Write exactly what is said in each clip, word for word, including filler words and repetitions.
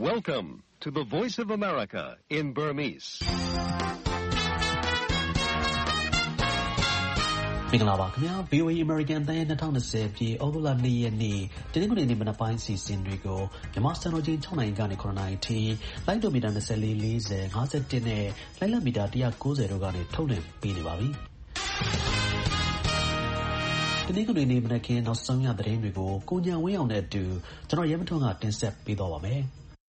Welcome to the Voice of America in Burmese. မင်္ဂလာပါခင်ဗျာ ဗွီအိုအေ American တန်ရဲ့၂၀၂၀ပြည့်ဩဂုတ်လ၂ရက်နေ့တနင်္ဂနွေနေ့မနက်ပိုင်းစီစဉ်တွေကိုမြန်မာစံတော်ချိန်၆နာရီကနေ၇နာရီထိလိုင်းဒိုမီတာ၂၄ ၄၀ ၅၁နဲ့လိုင်းလံမီတာ၁၉၀တို့ကနေထုတ်လွှင့်ပေးနေပါပြီတနင်္ဂနွေနေ့မနက်ခင်းနောက်ဆုံးရသတင်းတွေကိုကိုညံဝင်းအောင်နဲ့အတူကျွန်တော်ရဲမထွန်းကတင်ဆက်ပေးသွားပါမယ်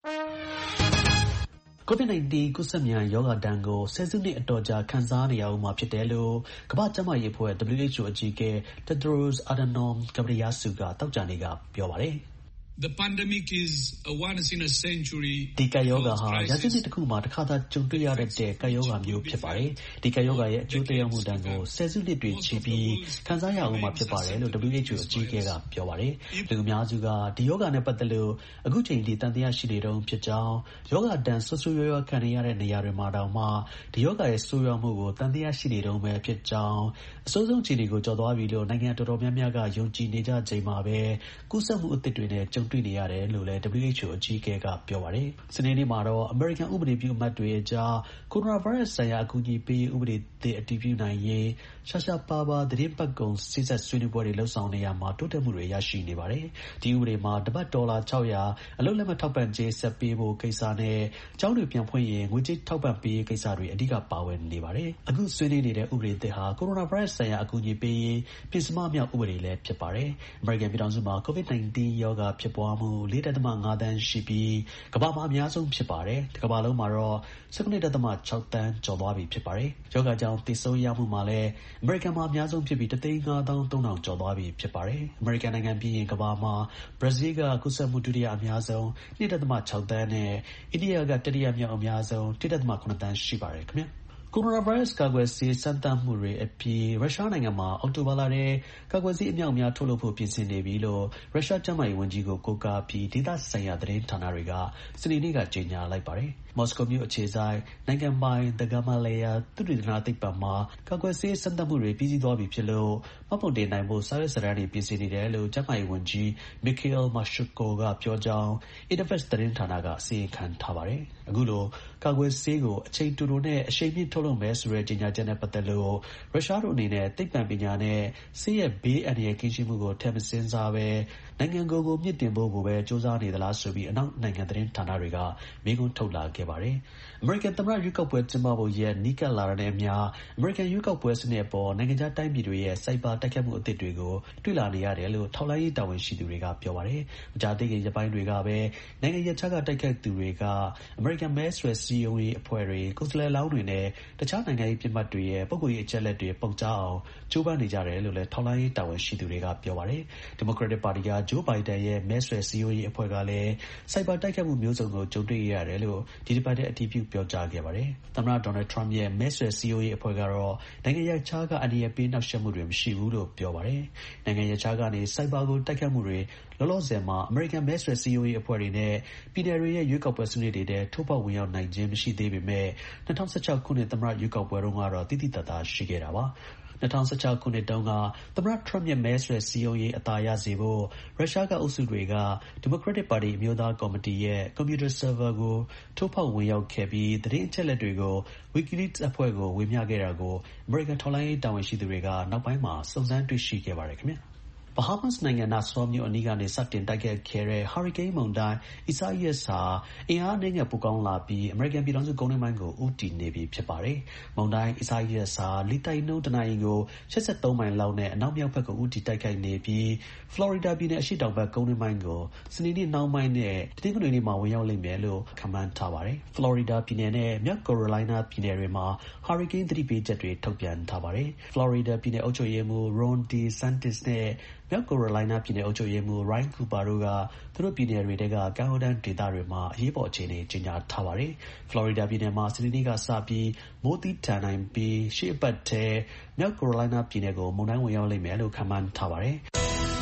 ကိုဗစ် -19 ကူးစက်မြန်ရောဂါဒဏ်ကိုဆယ်စုနှစ်အတော်ကြာခံစားနေရဦးမှာဖြစ်တယ်လို့ကမ္ဘာ့ကျန်းမာရေးအဖွဲ့ W H O အကြီးအကဲ Tedros Adhanom Ghebreyesus ကသောကြာနေ့ကပြောပါတယ် The pandemic is a once in a century ဒီကပ်ရောဂါဟာရာစုနှစ်တစ်ခုမှာတစ်ခါသာကြုံတွေ့ရတဲ့ကပ်ရောဂါမျိုးဖြစ်ပါတယ်ဒီကပ်ရောဂါရဲ့အကျိုးသက်ရောက်မှုတန်းကိုဆယ်စုနှစ်တွေချီပြီးခံစားရအောင်မှာဖြစ်ပါတယ်လို့ W H O အကြီးအကဲကပြောပါတယ်လူအများစုကဒီရောဂါနဲ့ပတ်သက်လို့အခုချိန်ထိတန်တရားရှိနေတုန်းဖြစ်ကြောင်းရောဂါဒဏ်ဆွဆွရွရွခံနေရတဲ့နေရာတွေမှာတောင်မှဒီရောဂါရဲ့ဆိုးရွားမှုကိုတန်တရားရှိနေတုန်းပဲဖြစ်ကြောင်းအစိုးဆုံးခြေတွေကိုကြော်သွားပြီလို့နိုင်ငံတော်တော်များများကယုံကြည်နေကြချိန်မှာပဲကူးစက်မှုအသစ်တွေနဲ့ကြုံတွေ့နေရတယ်လို့လည်း W H O အကြီးအကဲကပြောပါတယ်စနေနေ့မှာတော့ American ဥပဒေပြုအမတ်တွေအကြားကိုရိုနာဗိုင်းရပ်စ်ဆိုင်ရာအကူအညီပေးရေးဥပဒေသစ်အတည်ပြုနိုင်ရေးရှာရှာပါပါသတင်းပတ်ကုံစိစက်ဆွေးနွေးပွဲတွေလှုပ်ဆောင်နေရမှာတိုးတက်မှုတွေရရှိနေပါတယ်ဒီဥပဒေမှာတပတ်ဒေါ်လာ၆၀၀အလုပ်လက်မဲ့ထောက်ပံ့ကြေးဆက်ပေးဖို့ကိစ္စနဲ့ကျောင်းတွေပြန်ဖွင့်ရင်ငွေကြေးထောက်ပံ့ပေးရေးကိစ္စတွေအဓိကပါဝင်နေပါတယ်အခုဆွေးနွေးနေတဲ့ဥပဒေသစ်ဟာကိုရိုနာဗိုင်းရပ်စ်ဆိုင်ရာအကူအညီပေးရေးပြင်ဆင်မမြောက်ဥပဒေလည်းဖြစ်ပါတယ် American ပြည်ထောင်စုမှာ COVID 19 ရောဂါဖြစ်ပွားမှု၄.၅ သန်းရှိပြီးကမ္ဘာမှာအများဆုံးဖြစ်ပါတယ်။ကမ္ဘာလုံးမှာတော့၁၇.၆ သန်းကျော်သွားပြီဖြစ်ပါတယ်။ယောဂါကြောင့်သေဆုံးရမှုမှာလည်းအမေရိကန်မှာအများဆုံးဖြစ်ပြီးတစ်သိန်းငါးသောင်းသုံးထောင်ကျော်သွားပြီဖြစ်ပါတယ်။အမေရိကန်နိုင်ငံပြီးရင်ကမ္ဘာမှာဘရာဇီးကကူးစက်မှုဒုတိယအများဆုံး၂.၆ သန်းနဲ့အိန္ဒိယကတတိယမြောက်အများဆုံး၁.၇ သန်းရှိပါတယ်ခင်ဗျာ။ကိုရိုနာဗိုင်းရပ်စ်ကာကွယ်ဆေးစမ်းသပ်မှုတွေအပြီးရုရှားနိုင်ငံမှာအောက်တိုဘာလထဲကာကွယ်ဆေးအမြောက်အများထုတ်လုပ်ဖို့ပြင်ဆင်နေပြီလို့ရုရှားကျန်းမာရေးဝန်ကြီးကိုကိုးကားပြီးဒေသဆိုင်ရာသတင်းဌာနတွေကစနေနေ့ကကြေညာလိုက်ပါတယ်မော်စကိုမြို့အခြေဆိုင်နိုင်ငံပိုင် The Gamaleya သုတေသနသိပ္ပံမှာကာကွယ်ဆေးစမ်းသပ်မှုတွေပြီးစီးသွားပြီဖြစ်လို့မှတ်ပုံတင်နိုင်ဖို့စာရွက်စာတမ်းတွေပြင်ဆင်နေတယ်လို့ကျန်းမာရေးဝန်ကြီး Mikhail Mashchenko ကပြောကြောင်း Interfax သတင်းဌာနကအစီရင်ခံထားပါတယ်အခုလိုကာကွယ်ဆေးကိုအချိန်တူတူနဲ့အရှိန်မြင့်ထုတ်လုပ်မယ်ဆိုတဲ့ကြေညာချက်နဲ့ပတ်သက်လို့ရုရှားတို့အနေနဲ့သိပ္ပံပညာနဲ့ဆေးရဲ့ဘေးအန္တရာယ်ကင်းရှင်းမှုကိုထည့်မစင်စားပဲနိုင်ငံကိုယ်ကိုမြင့်တင်ဖို့ကိုပဲစူးစမ်းနေသလားဆိုပြီးအနောက်နိုင်ငံသတင်းဌာနတွေကမေးခွန်းထုတ်လာခဲ့ပါတယ်။ American သမ္မတရွေးကောက်ပွဲကျင်းပဖို့ရက်နီးကပ်လာတဲ့မျှ American ရွေးကောက်ပွဲစနစ်အပေါ်နိုင်ငံခြားတိုင်းပြည်တွေရဲ့စိုက်ဘာတိုက်ခိုက်မှုအသစ်တွေကိုတွေ့လာနေရတယ်လို့ထောက်လှမ်းရေးတာဝန်ရှိသူတွေကပြောပါတယ်။မကြာသေးခင်ရက်ပိုင်းတွေကပဲနိုင်ငံရပ်ခြားကတိုက်ခိုက်သူတွေက American မဲဆွယ်စည်းရုံးရေးအဖွဲ့တွေကိုယ်စားလှယ်လောင်းတွေနဲ့တခြားနိုင်ငံရေးပြစ်မှတ်တွေရဲ့ပုဂ္ဂိုလ်ရေးအချက်အလက်တွေပေါက်ကြားအောင်ကြိုးပမ်းနေကြတယ်လို့လည်းထောက်လှမ်းရေးတာဝန်ရှိသူတွေကပြောပါတယ်။ Democratic ပါတီက Joe Biden ရဲ့မဲဆွယ်စည်းရုံးရေးအဖွဲ့ကလည်းစိုက်ဘာတိုက်ခိုက်မှုမျိုးစုံကိုကြုံတွေ့ရတယ်လို့ဒီတစ်ပတ်ထဲအတည်ပြုပြောကြားခဲ့ပါတယ်။သမ္မတ Donald Trump ရဲ့မဲဆွယ်စည်းရုံးရေးအဖွဲ့ကတော့နိုင်ငံရပ်ခြားကအန္တရာယ်ပေးနှောက်ယှက်မှုတွေမရှိဘူးလို့ပြောပါတယ်။နိုင်ငံရပ်ခြားကနေစိုက်ဘာကိုတိုက်ခိုက်မှုတွေလောလောဆယ်မှာ American မဲဆွယ်စည်းရုံးရေးအဖွဲ့တွေနဲ့ပြည်နယ်တွေရဲ့ရွေးကောက်ပွဲစနစ်တွေထဲထိုးပေါက်ဝင်ရောက်နိုင်ခြင်းမရှိသေးပေမဲ့၂၀၁၆ခုနှစ်သမ္မတရွေးကောက်ပွဲတုန်းကတော့တိတိတတ်တာရှိခဲ့တာပါ။၂၀၁၆ခုနှစ်တုန်းကသမ္မတ Trump ရဲ့မဲဆွယ်စည်းရုံးရေးအသာရစေဖို့ရုရှားကအုပ်စုတွေက Democratic ပါတီအမျိုးသားကော်မတီရဲ့ကွန်ပျူတာဆာဗာကိုထိုးဖောက်ဝင်ရောက်ခဲ့ပြီးသတင်းအချက်အလက်တွေကို WikiLeaks အဖွဲ့ကိုဝေမျှခဲ့တာကို American ထောက်လှမ်းရေးတာဝန်ရှိသူတွေကနောက်ပိုင်းမှာစုံစမ်းတွေ့ရှိခဲ့ပါတယ်ခင်ဗျာBahamas နိုင်ငံ Nassau မြို့အနီးကနေစတင်တိုက်ခတ်ခဲ့တဲ့ ဟာရီကိန်းမုန်တိုင်း Isaias ဟာအင်အားအနည်းငယ်ပိုကောင်းလာပြီးအမေရိကန်ပြည်ထောင်စုကုန်းတွင်းပိုင်းကိုဦးတည်နေပြီဖြစ်ပါတယ်။မုန်တိုင်း Isaias ဟာလေတိုက်နှုန်းတစ်နာရီကို၈၃မိုင်လောက်နဲ့အနောက်မြောက်ဘက်ကိုဦးတည်တိုက်ခိုက်နေပြီး Florida ပြည်နယ်အရှေ့တောင်ဘက်ကုန်းတွင်းပိုင်းကိုစနေနေ့နှောင်းပိုင်းနဲ့တနင်္ဂနွေနေ့မှာဝင်ရောက်လိမ့်မယ်လို့ခန့်မှန်းထားပါတယ်။ Florida ပြည်နယ်နဲ့မြောက် Carolina ပြည်နယ်တွေမှာဟာရီကိန်းသတိပေးချက်တွေထုတ်ပြန်ထားပါတယ်။ Florida ပြည်နယ်အုပ်ချုပ်ရေးမှူး Ron DeSantis နဲ့မြောက် Carolina ပြည်နယ်အုပ်ချုပ်ရေးမှူး Ryan Cooper တို့ကသူတို့ပြည်နယ်တွေထဲကကမ်းရိုးတန်းဒေသတွေမှာအရေးပေါ်အခြေအနေကြေညာထားပါတယ်။ Florida ပြည်နယ်မှာစနေနေ့ကစပြီးမိုးသည်းထန်နိုင်ပြီးရှေ့အပတ်ထဲမြောက် Carolina ပြည်နယ်ကိုမုန်တိုင်းဝင်ရောက်လိမ့်မယ်လို့ခန့်မှန်းထားပါတယ်။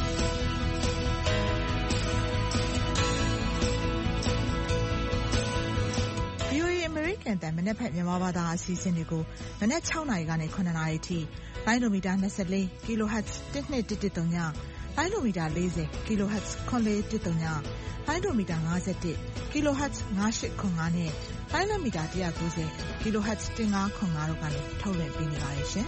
American တန်မနက်ဖြန်မြန်မာဘာသာအစီအစဉ်တွေကိုမနက်၆နာရီကနေ၇နာရီထိလိုင်းဒိုမီတာ၂၄ kilohertz တစ်နှစ်တစ်တစ်သုံးညလိုင်းဒိုမီတာ၄၀ kilohertz ခွန်လေးတစ်တုံညလိုင်းဒိုမီတာ၅၁ kilohertz ၅၈ခွန်၅နဲ့လိုင်းဒိုမီတာ၁၉၀ kilohertz ၁၅ခွန်၅တို့ကနေထုတ်လွှင့်ပေးနေပါတယ်ရှင်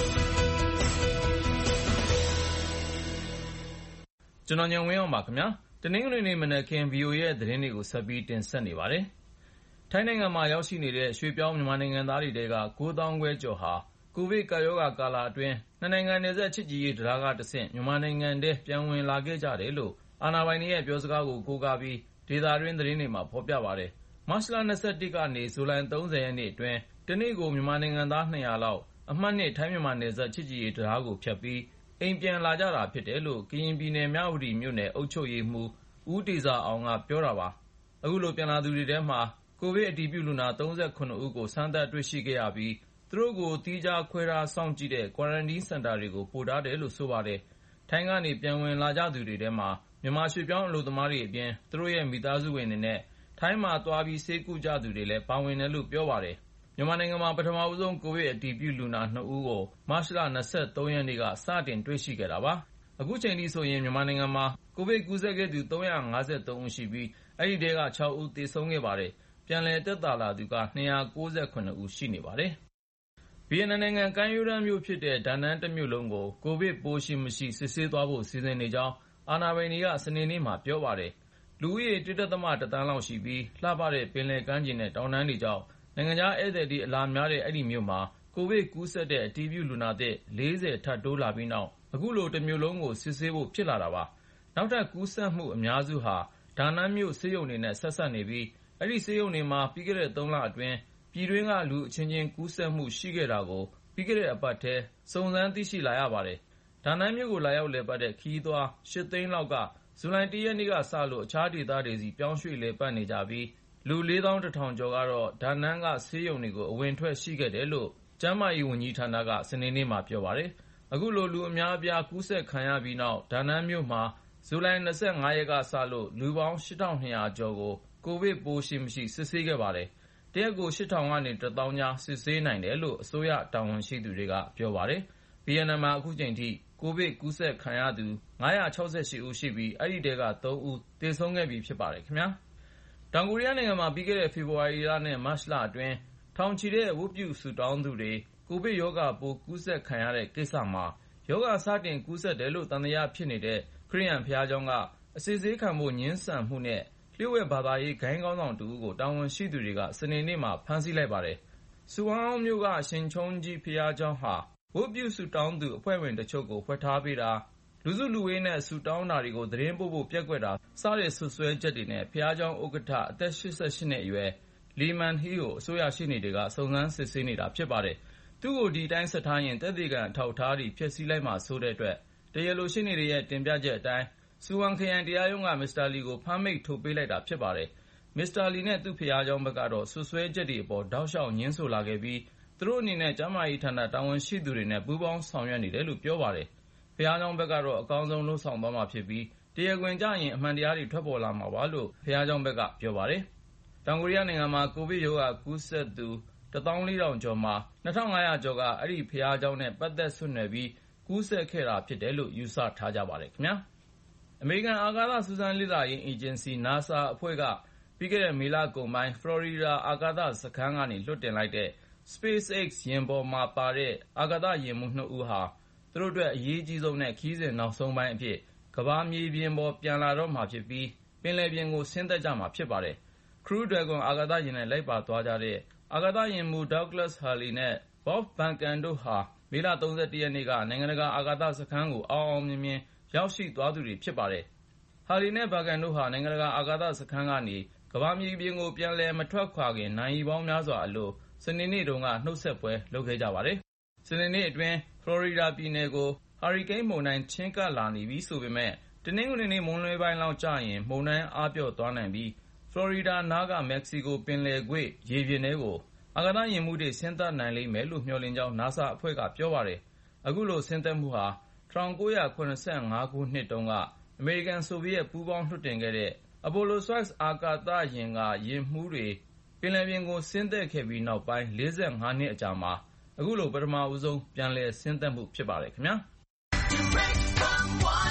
ကျွန်တော်ညံဝင်းအောင်ပါခင်ဗျာတနင်္ဂနွေနေ့မနက်ခင်း ဗီအိုအေ ရဲ့သတင်းတွေကိုဆက်ပြီးတင်ဆက်နေပါတယ်ထိုင်းနိုင်ငံမှာရောက်ရှိနေတဲ့ရွှေပြောင်းမြန်မာနိုင်ငံသားတွေထဲက၉သောင်းခွဲကျော်ဟာကိုဗစ်ကပ်ရောဂါကာလအတွင်းနှစ်နိုင်ငံနယ်စပ်ချစ်ကြည်ရေးတရားကတဆင့်မြန်မာနိုင်ငံထဲပြန်ဝင်လာခဲ့ကြတယ်လို့အာဏာပိုင်တွေရဲ့ပြောစကားကိုကိုးကားပြီးဒေသတွင်းသတင်းတွေမှာဖော်ပြပါတယ်မတ်လ၂၁ကနေဇူလိုင်၃၀ရက်နေ့အတွင်းတနေ့ကိုမြန်မာနိုင်ငံသား၂၀၀လောက်အမှတ်နှစ်ထိုင်းမြန်မာနယ်စပ်ချစ်ကြည်ရေးတရားကိုဖြတ်ပြီးအိမ်ပြန်လာကြတာဖြစ်တယ်လို့ကရင်ပြည်နယ်မြဝတီမြို့နယ်အုပ်ချုပ်ရေးမှူးဦးတေဇာအောင်ကပြောတာပါအခုလိုပြန်လာသူတွေထဲမှာကိုဗစ်အတည်ပြုလူနာ၃၇ဦးကိုစမ်းသပ်တွေ့ရှိခဲ့ရပြီးသူတို့ကိုသီးခြားခွဲထားစောင့်ကြည့်တဲ့ Quarantine Center တွေကိုပို့ထားတယ်လို့ဆိုပါတယ်ထိုင်းကနေပြန်ဝင်လာကြသူတွေထဲမှာမြန်မာရွှေပြောင်းအလုပ်သမားတွေအပြင်သူတို့ရဲ့မိသားစုဝင်တွေနဲ့ထိုင်းမှာသွားပြီးဆေးကုကြသူတွေလည်းပါဝင်တယ်လို့ပြောပါတယ်မြန်မာနိုင်ငံမှာပထမဆုံးကိုဗစ်အတည်ပြုလူနာ၂ဦးကိုမတ်လ၂၃ရက်နေ့ကစတင်တွေ့ရှိခဲ့တာပါအခုချိန်ထိဆိုရင်မြန်မာနိုင်ငံမှာကိုဗစ်ကူးစက်ခဲ့သူ၃၅၃ဦးရှိပြီးအဲဒီထဲက၆ဦးသေဆုံးခဲ့ပါတယ်ပြန်လည်သက်သာလာသူက၂၉၇ဦးရှိနေပါတယ်ဗီယက်နမ်နိုင်ငံကမ်းရိုးတန်းမြို့ဖြစ်တဲ့ဒါနန်းတစ်မြို့လုံးကိုကိုဗစ်ပိုးရှိမရှိစစ်ဆေးသွားဖို့စီစဉ်နေကြောင်းအာဏာပိုင်တွေကစနေနေ့မှာပြောပါတယ်လူဦးရေ ၁.၁ သန်းလောက်ရှိပြီးလှပတဲ့ပင်လယ်ကမ်းခြေနဲ့တောင်တန်းတွေကြောင့်နိုင်ငံခြားဧည့်သည်တွေအလာများတဲ့အဲဒီမြို့မှာကိုဗစ်ကူးစက်တဲ့အတည်ပြုလူနာသစ်၄၀ထပ်တိုးလာပြီးနောက်အခုလိုတစ်မြို့လုံးကိုစစ်ဆေးဖို့ဖြစ်လာတာပါနောက်ထပ်ကူးစက်မှုအများစုဟာဒါနန်းမြို့ဆေးရုံတွေနဲ့ဆက်စပ်နေပြီးအဲဒီဆေးရုံတွေမှာပြီးခဲ့တဲ့သုံးလအတွင်းပြည်တွင်းကလူအချင်းချင်းကူးစက်မှုရှိခဲ့တာကိုပြီးခဲ့တဲ့အပတ်ထဲစုံစမ်းသိရှိလာရပါတယ်ဒါနန်းမြို့ကိုလာရောက်လည်ပတ်တဲ့ခရီးသွား၈သိန်းလောက်ကဇူလိုင်၁ရက်နေ့ကစလို့အခြားဒေသတွေစီပြောင်းရွှေ့လည်ပတ်နေကြပြီးလူ၄သောင်းတစ်ထောင်ကျော်ကတော့ဒါနန်းကဆေးရုံတွေကိုအဝင်ထွက်ရှိခဲ့တယ်လို့ကျန်းမာရေးဝန်ကြီးဌာနကစနေနေ့မှာပြောပါတယ်အခုလိုလူအများအပြားကူးစက်ခံရပြီးနောက်ဒါနန်းမြို့မှာဇူလိုင်၂၅ရက်ကစလို့လူပေါင်း၈ထောင်၂ရာကျော်ကိုကိုဗစ်ပိုးရှိမရှိစစ်ဆေးခဲ့ပါတယ်တရက်ကို၈ထောင်ကနေတစ်သောင်းကြားစစ်ဆေးနိုင်တယ်လို့အစိုးရတာဝန်ရှိသူတွေကပြောပါတယ်ဗီယက်နမ်မှာအခုချိန်ထိကိုဗစ်ကူးစက်ခံရသူ၅၆၈ဦးရှိပြီးအဲဒီထဲက၃ဦးသေဆုံးခဲ့ပြီဖြစ်ပါတယ်ခင်ဗျာတောင်ကိုရီးယားနိုင်ငံမှာပြီးခဲ့တဲ့ဖေဖော်ဝါရီလနဲ့မတ်လအတွင်းထောင်ချီတဲ့ဝတ်ပြုဆုတောင်းသူတွေကိုဗစ်ရောဂါပိုးကူးစက်ခံရတဲ့ကိစ္စမှာရောဂါစတင်ကူးစက်တယ်လို့သံသယဖြစ်နေတဲ့ခရစ်ယာန်ဘုရားကျောင်းကအစစ်ဆေးခံဖို့ငြင်းဆန်မှုနဲ့လျှို့ဝှက်ဘာသာရေးဂိုဏ်းခေါင်းဆောင်တဦးကိုတာဝန်ရှိသူတွေကစနေနေ့မှာဖမ်းဆီးလိုက်ပါတယ်။ဆူဝမ်အောင်မြို့ကရှင်ချုံကြီးဘုရားကျောင်းဟာဝတ်ပြုဆုတောင်းသူအဖွဲ့ဝင်တချို့ကိုဝှက်ထားပေးတာလူစုလူဝေးနဲ့ဆုတောင်းတာတွေကိုသတင်းပို့ဖို့ပျက်ကွက်တာစတဲ့စွပ်စွဲချက်တွေနဲ့ဘုရားကျောင်းဥက္ကဋ္ဌအသက်၈၈နှစ်အရွယ်လီမန်ဟီကိုအစိုးရရှေ့နေတွေကစုံစမ်းစစ်ဆေးနေတာဖြစ်ပါတယ်။သူ့ကိုဒီတိုင်းဆက်ထားရင်သက်သေခံအထောက်အထားတွေဖျက်ဆီးလိုက်မှာဆိုတဲ့အတွက်တရားလိုရှေ့နေတွေရဲ့တင်ပြချက်အတိုင်းဆူဝမ်ခရိုင်တရားရုံးကမစ္စတာလီကိုဖမ်းမိန့်ထုတ်ပေးလိုက်တာဖြစ်ပါတယ်။မစ္စတာလီနဲ့သူ့ဘုရားကျောင်းဘက်ကတော့စွပ်စွဲချက်တွေအပေါ်တောက်လျှောက်ငြင်းဆိုလာခဲ့ပြီးသူတို့အနေနဲ့ကျန်းမာရေးဌာနတာဝန်ရှိသူတွေနဲ့ပူးပေါင်းဆောင်ရွက်နေတယ်လို့ပြောပါတယ်။ဘုရားကျောင်းဘက်ကတော့အကောင်းဆုံးလုပ်ဆောင်သွားမှာဖြစ်ပြီးတရားခွင်ကျရင်အမှန်တရားတွေထွက်ပေါ်လာမှာပါလို့ဘုရားကျောင်းဘက်ကပြောပါတယ်။တောင်ကိုရီးယားနိုင်ငံမှာကိုဗစ်ရောဂါကူးစက်သူတစ်သောင်းလေးထောင်ကျော်မှာနှစ်ထောင်ငါးရာကျော်ကအဲဒီဘုရားကျောင်းနဲ့ပတ်သက်ဆက်နွယ်ပြီးကူးစက်ခဲ့တာဖြစ်တယ်လို့ယူဆထားကြပါတယ်ခင်ဗျာ။အမေရိကန်အာကာသစူးစမ်းလေ့လာရေးအေဂျင်စီ NASA အဖွဲ့ကပြီးခဲ့တဲ့မေလကုန်ပိုင်းဖလော်ရီဒါအာကာသစခန်းကနေလွှတ်တင်လိုက်တဲ့ SpaceX ယာဉ်ပေါ်မှာပါတဲ့အာကာသယာဉ်မှူးနှစ်ဦးဟာသူတို့အတွက်အရေးကြီးဆုံးနဲ့ခရီးစဉ်နောက်ဆုံးပိုင်းအဖြစ်ကမ္ဘာမြေပြင်ပေါ်ပြန်လာတော့မှာဖြစ်ပြီးပင်လယ်ပြင်ကိုဆင်းသက်ကြမှာဖြစ်ပါတယ်။ Crew Dragon အာကာသယာဉ်နဲ့လိုက်ပါသွားကြတဲ့အာကာသယာဉ်မှူး Douglas Hurley နဲ့ Bob Behnken တို့ဟာမေလ၃၁ရက်နေ့ကနိုင်ငံတကာအာကာသစခန်းကိုအောင်အောင်မြင်မြင်ရောက်ရှိသွားသူတွေဖြစ်ပါတယ်။ Hurley နဲ့ Behnken တို့ဟာနိုင်ငံတကာအာကာသစခန်းကနေကမ္ဘာမြေပြင်ကိုပြန်လည်မထွက်ခွာခင်နာရီပေါင်းများစွာအလိုစနေနေ့တုန်းကနှုတ်ဆက်ပွဲလုပ်ခဲ့ကြပါတယ်။စနေနေ့အတွင်းဖလော်ရီဒါပြည်နယ်ကိုဟာရီကိန်းမုန်တိုင်းချဉ်းကပ်လာနေပြီဆိုပေမဲ့တနင်္ဂနွေနေ့မွန်းလွဲပိုင်းလောက်ကျရင်မုန်တိုင်းအားပျော့သွားနိုင်ပြီးဖလော်ရီဒါနားကမက္ကဆီကိုပင်လယ်ကွေ့ရေပြင်ထဲကိုအာကာသယာဉ်မှူးတွေဆင်းသက်နိုင်လိမ့်မယ်လို့မျှော်လင့်ကြောင်း NASA အဖွဲ့ကပြောပါတယ်။အခုလိုဆင်းသက်မှုဟာ၁၉၇၅ခုနှစ်တုန်းကအမေရိကန်-ဆိုဗီယက်ပူးပေါင်းလွှတ်တင်ခဲ့တဲ့ Apollo Soyuz အာကာသယာဉ်ကယာဉ်မှူးတွေပင်လယ်ပြင်ကိုဆင်းသက်ခဲ့ပြီးနောက်ပိုင်း၄၅နှစ်အကြာမှာအခုလိုပထမဦးဆုံးပြန်လည်ဆင်းသက်မှုဖြစ်ပါတယ်ခင်ဗျာ။ Direct from Washington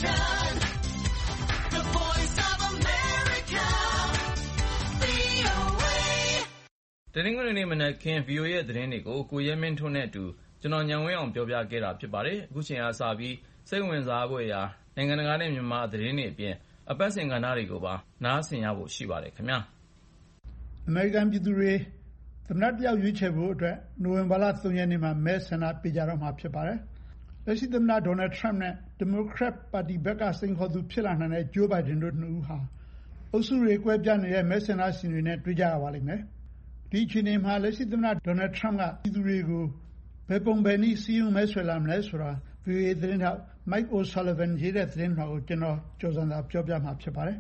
Washington, the voice of America, V O A တနင်္ဂနွေနေ့မနက်ခင်း ဗီအိုအေ ရဲ့သတင်းတွေကိုကိုရဲမင်းထွန်းနဲ့အတူကျွန်တော်ညံဝင်းအောင်ပြောပြခဲ့တာဖြစ်ပါတယ်။အခုချိန်အားစပြီးစိတ်ဝင်စားဖို့ရာနိုင်ငံတကာနဲ့မြန်မာသတင်းတွေအပြင်အပတ်စဉ်ကဏ္ဍတွေကိုပါနားဆင်ရဖို့ရှိပါတယ်ခင်ဗျာ။အမေရိကန်ပြည်သူတွေသမ္မတတယောက်ရွေးချယ်ဖို့အတွက်နိုဝင်ဘာလ ၃ ရက်နေ့မှာမဲဆန္ဒပေးကြတော့မှာဖြစ်ပါတယ်။လက်ရှိသမ္မတဒေါ်နယ်ထရမ့်နဲ့ဒီမိုကရက်ပါတီဘက်ကစိန်ခေါ်သူဖြစ်လာနိုင်တဲ့ဂျိုးဘိုင်ဒန်တို့နှစ်ဦးဟာအုပ်စုတွေကွဲပြားနေတဲ့မဲဆန္ဒရှင်တွေနဲ့တွေ့ကြရပါလိမ့်မယ်။ဒီအခြေအနေမှာလက်ရှိသမ္မတဒေါ်နယ်ထရမ့်ကပြည်သူတွေကိုဘယ်ပုံဘယ်နည်းစည်းရုံးမဲဆွယ်လာမလဲဆိုတာ ဗီအိုအေ သတင်းထောက် Mike O'Sullivan ရေးတဲ့သတင်းကိုကျွန်တော်ကျော်စံသာပြောပြမှာဖြစ်ပါတယ်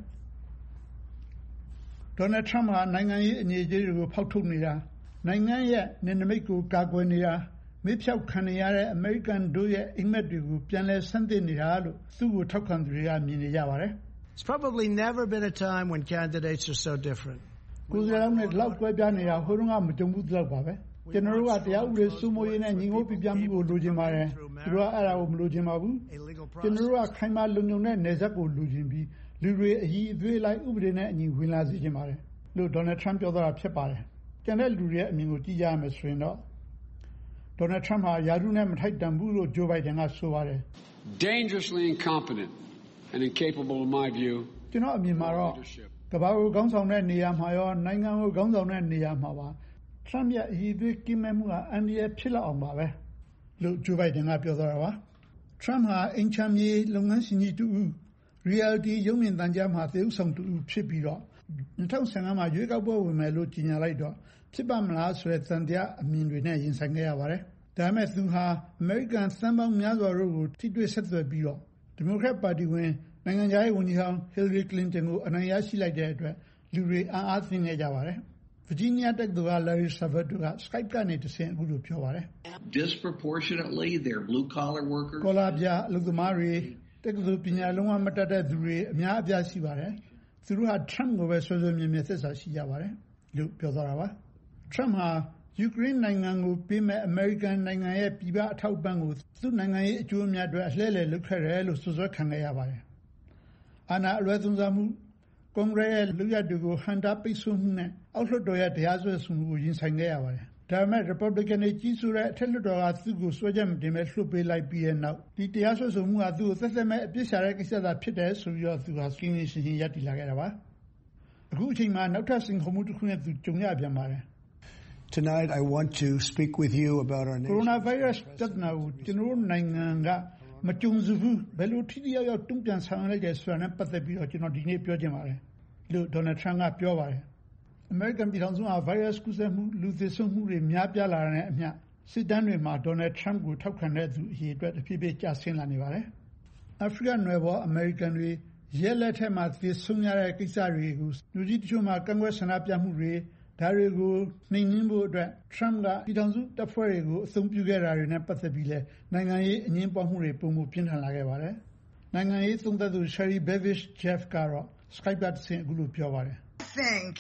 ။ဒေါ်နယ်ထရမ့်ကနိုင်ငံရေးအငြိအကျေးတွေကိုဖောက်ထုတ်နေတာနိုင်ငံရဲ့နယ်နိမိတ်ကိုကာကွယ်နေတာမေးဖြောက်ခံနေရတဲ့အမေရိကန်တို့ရဲ့အိမ်မက်တွေကိုပြန်လဲဆန်းသစ်နေတာလို့သူ့ကိုထောက်ခံသူတွေကမြင်နေကြပါတယ်။ It's probably never been a time when candidates are so different. ကိုယ်စားလှယ်နဲ့လောက်ကွဲပြားနေတာဟိုတုန်းကမကြုံဘူးတော့ပါပဲ။ကျွန်တော်တို့ကတရားဥပဒေစိုးမိုးရေးနဲ့ညီငုံပြပြမှုကိုလိုချင်ပါတယ်။သူတို့ကအဲ့ဒါကိုမလိုချင်ပါဘူး။ကျွန်တော်တို့ကခိုင်မာလုံခြုံတဲ့နယ်စပ်ကိုလိုချင်ပြီးလူတွေအကြီးအသေးလိုက်ဥပဒေနဲ့အညီဝင်လာစေချင်ပါတယ်လို့ဒေါ်နယ်ထရမ့်ပြောသွားတာဖြစ်ပါတယ်။ကျန်တဲ့လူတွေရဲ့အမြင်ကိုကြည့်ကြရမယ်ဆိုရင်တော့ဒေါ်နယ်ထရမ့်ဟာယာရုနဲ့မထိုက်တန်ဘူးလို့ဂျိုးဘိုင်ဒန်ကဆိုပါတယ်။ Dangerously incompetent and incapable in my view. ကျွန်တော်အမြင်မှာတော့ကမ္ဘာကိုခေါင်းဆောင်တဲ့နေရာမှာရောနိုင်ငံကိုခေါင်းဆောင်တဲ့နေရာမှာပါထရမ့်ရဲ့အရေးသွေးကင်းမဲ့မှုကအန်ဒီရဲ့ဖြစ်လောက်အောင်ပါပဲလို့ဂျိုးဘိုင်ဒန်ကပြောသွားတာပါထရမ့်ဟာအင်ချမ်းမြေလုပ်ငန်းရှင်ကြီးတူ reality ရုံးမြင်သံကြားမှာသေဥဆောင်တူဖြစ်ပြီးတော့၂၀၁၅မှာရွေးကောက်ပွဲဝင်မယ်လို့ကြေညာလိုက်တော့ဖြစ်ပါမလားဆိုတဲ့သံတရားအမြင်တွေနဲ့ရင်ဆိုင်ခဲ့ရပါတယ်ဒါပေမဲ့သူဟာအမေရိကန်သန်းပေါင်းများစွာတို့ကိုထိတွေ့ဆက်သွယ်ပြီးတော့ဒီမိုကရက်ပါတီဝင်နိုင်ငံခြားရေးဝန်ကြီးဟောင်းဟီလရီကလင်တန်ကိုအနိုင်ရရှိလိုက်တဲ့အတွက်လူတွေအံ့အားသင့်နေကြပါတယ်ဗာဂျီးနီးယားတက္ကသိုလ်က Larry Sabato က Skype ကနေတဆင့်အခုလိုပြောပါတယ် Disproportionately they're blue collar workers ကောလာပြအလုပ်သမားတွေတက္ကသိုလ်ပညာလုံးဝမတတ်တဲ့သူတွေအများအပြားရှိပါတယ်သူတို့ဟာထရမ့်ကိုပဲဆွေးဆွေးမြဲမြဲသက်သာရှိကြပါတယ်လို့ပြောသွားတာပါထရမ့်ဟာယူကရိန်းနိုင်ငံကိုပေးမဲ့အမေရိကန်နိုင်ငံရဲ့ပြည်ပအထောက်ပံ့ကိုသူ့နိုင်ငံရေးအကျိုးအမြတ်အတွက်အလှည့်လည်လုပ်ခဲ့တယ်လို့စွပ်စွဲခံခဲ့ရပါတယ်အာဏာအလွဲသုံးစားမှုကွန်ဂရက်ရဲ့လူရတွေကိုဟန်တာပိတ်ဆို့မှုနဲ့အောက်လွှတ်တော်ရဲ့တရားစွဲဆိုမှုကိုရင်ဆိုင်ခဲ့ရပါတယ်ဒါပေမဲ့ Republican တွေကြီးစိုးတဲ့အထက်လွှတ်တော်ကသူ့ကိုစွဲချက်မတင်မဲ့လွှတ်ပေးလိုက်ပြီးတဲ့နောက်ဒီတရားစွဲဆိုမှုကသူ့ကိုသက်သက်မဲ့အပြစ်ရှာတဲ့ကိစ္စသာဖြစ်တယ်ဆိုပြီးတော့သူကစကင်းရှင်းရှင်းရပ်တည်လာခဲ့တာပါအခုအချိန်မှာနောက်ထပ်စင်ခေါ်မှုတစ်ခုနဲ့သူကြုံရပြန်ပါတယ် Tonight I want to speak with you about our coronavirus ပြဿနာကိုကျွန်တော်တို့နိုင်ငံကမကြုံစဘူးဘယ်လိုထိထိရောက်ရောက်တုံ့ပြန်ဆောင်ရွက်လိုက်တယ်ဆိုတာနဲ့ပတ်သက်ပြီးတော့ကျွန်တော်ဒီနေ့ပြောချင်ပါတယ်လို့ဒေါ်နယ်ထရမ့်ကပြောပါတယ်အမေရိကန်ပြည်ထောင်စုမှာ virus ကူးစက်မှုလူသေဆုံးမှုတွေများပြားလာတဲ့အမျှစစ်တမ်းတွေမှာဒေါ်နယ်ထရမ့်ကိုထောက်ခံတဲ့သူအရေအတွက်တစ်ဖြည်းဖြည်းကျဆင်းလာနေပါတယ်အာဖရိကနယ်ပေါ်အမေရိကန်တွေရဲလက်ထက်မှာသေဆုံးရတဲ့ကိစ္စတွေကိုလူကြီးတချို့မှာကန့်ကွက်ဆန္ဒပြမှုတွေဒါတွေကိုနှိမ်နင်းဖို့အတွက်ထရမ့်ကပြည်ထောင်စုတပ်ဖွဲ့တွေကိုအသုံးပြုခဲ့တာတွေနဲ့ပတ်သက်ပြီးလဲနိုင်ငံရေးအငြင်းပွားမှုတွေပုံမှုပြင်းထန်လာခဲ့ပါတယ်နိုင်ငံရေးသုံးသပ်သူ Sherry Bevish Jeff ကတော့ Skype ကတဆင့်အခုလိုပြောပါတယ် I think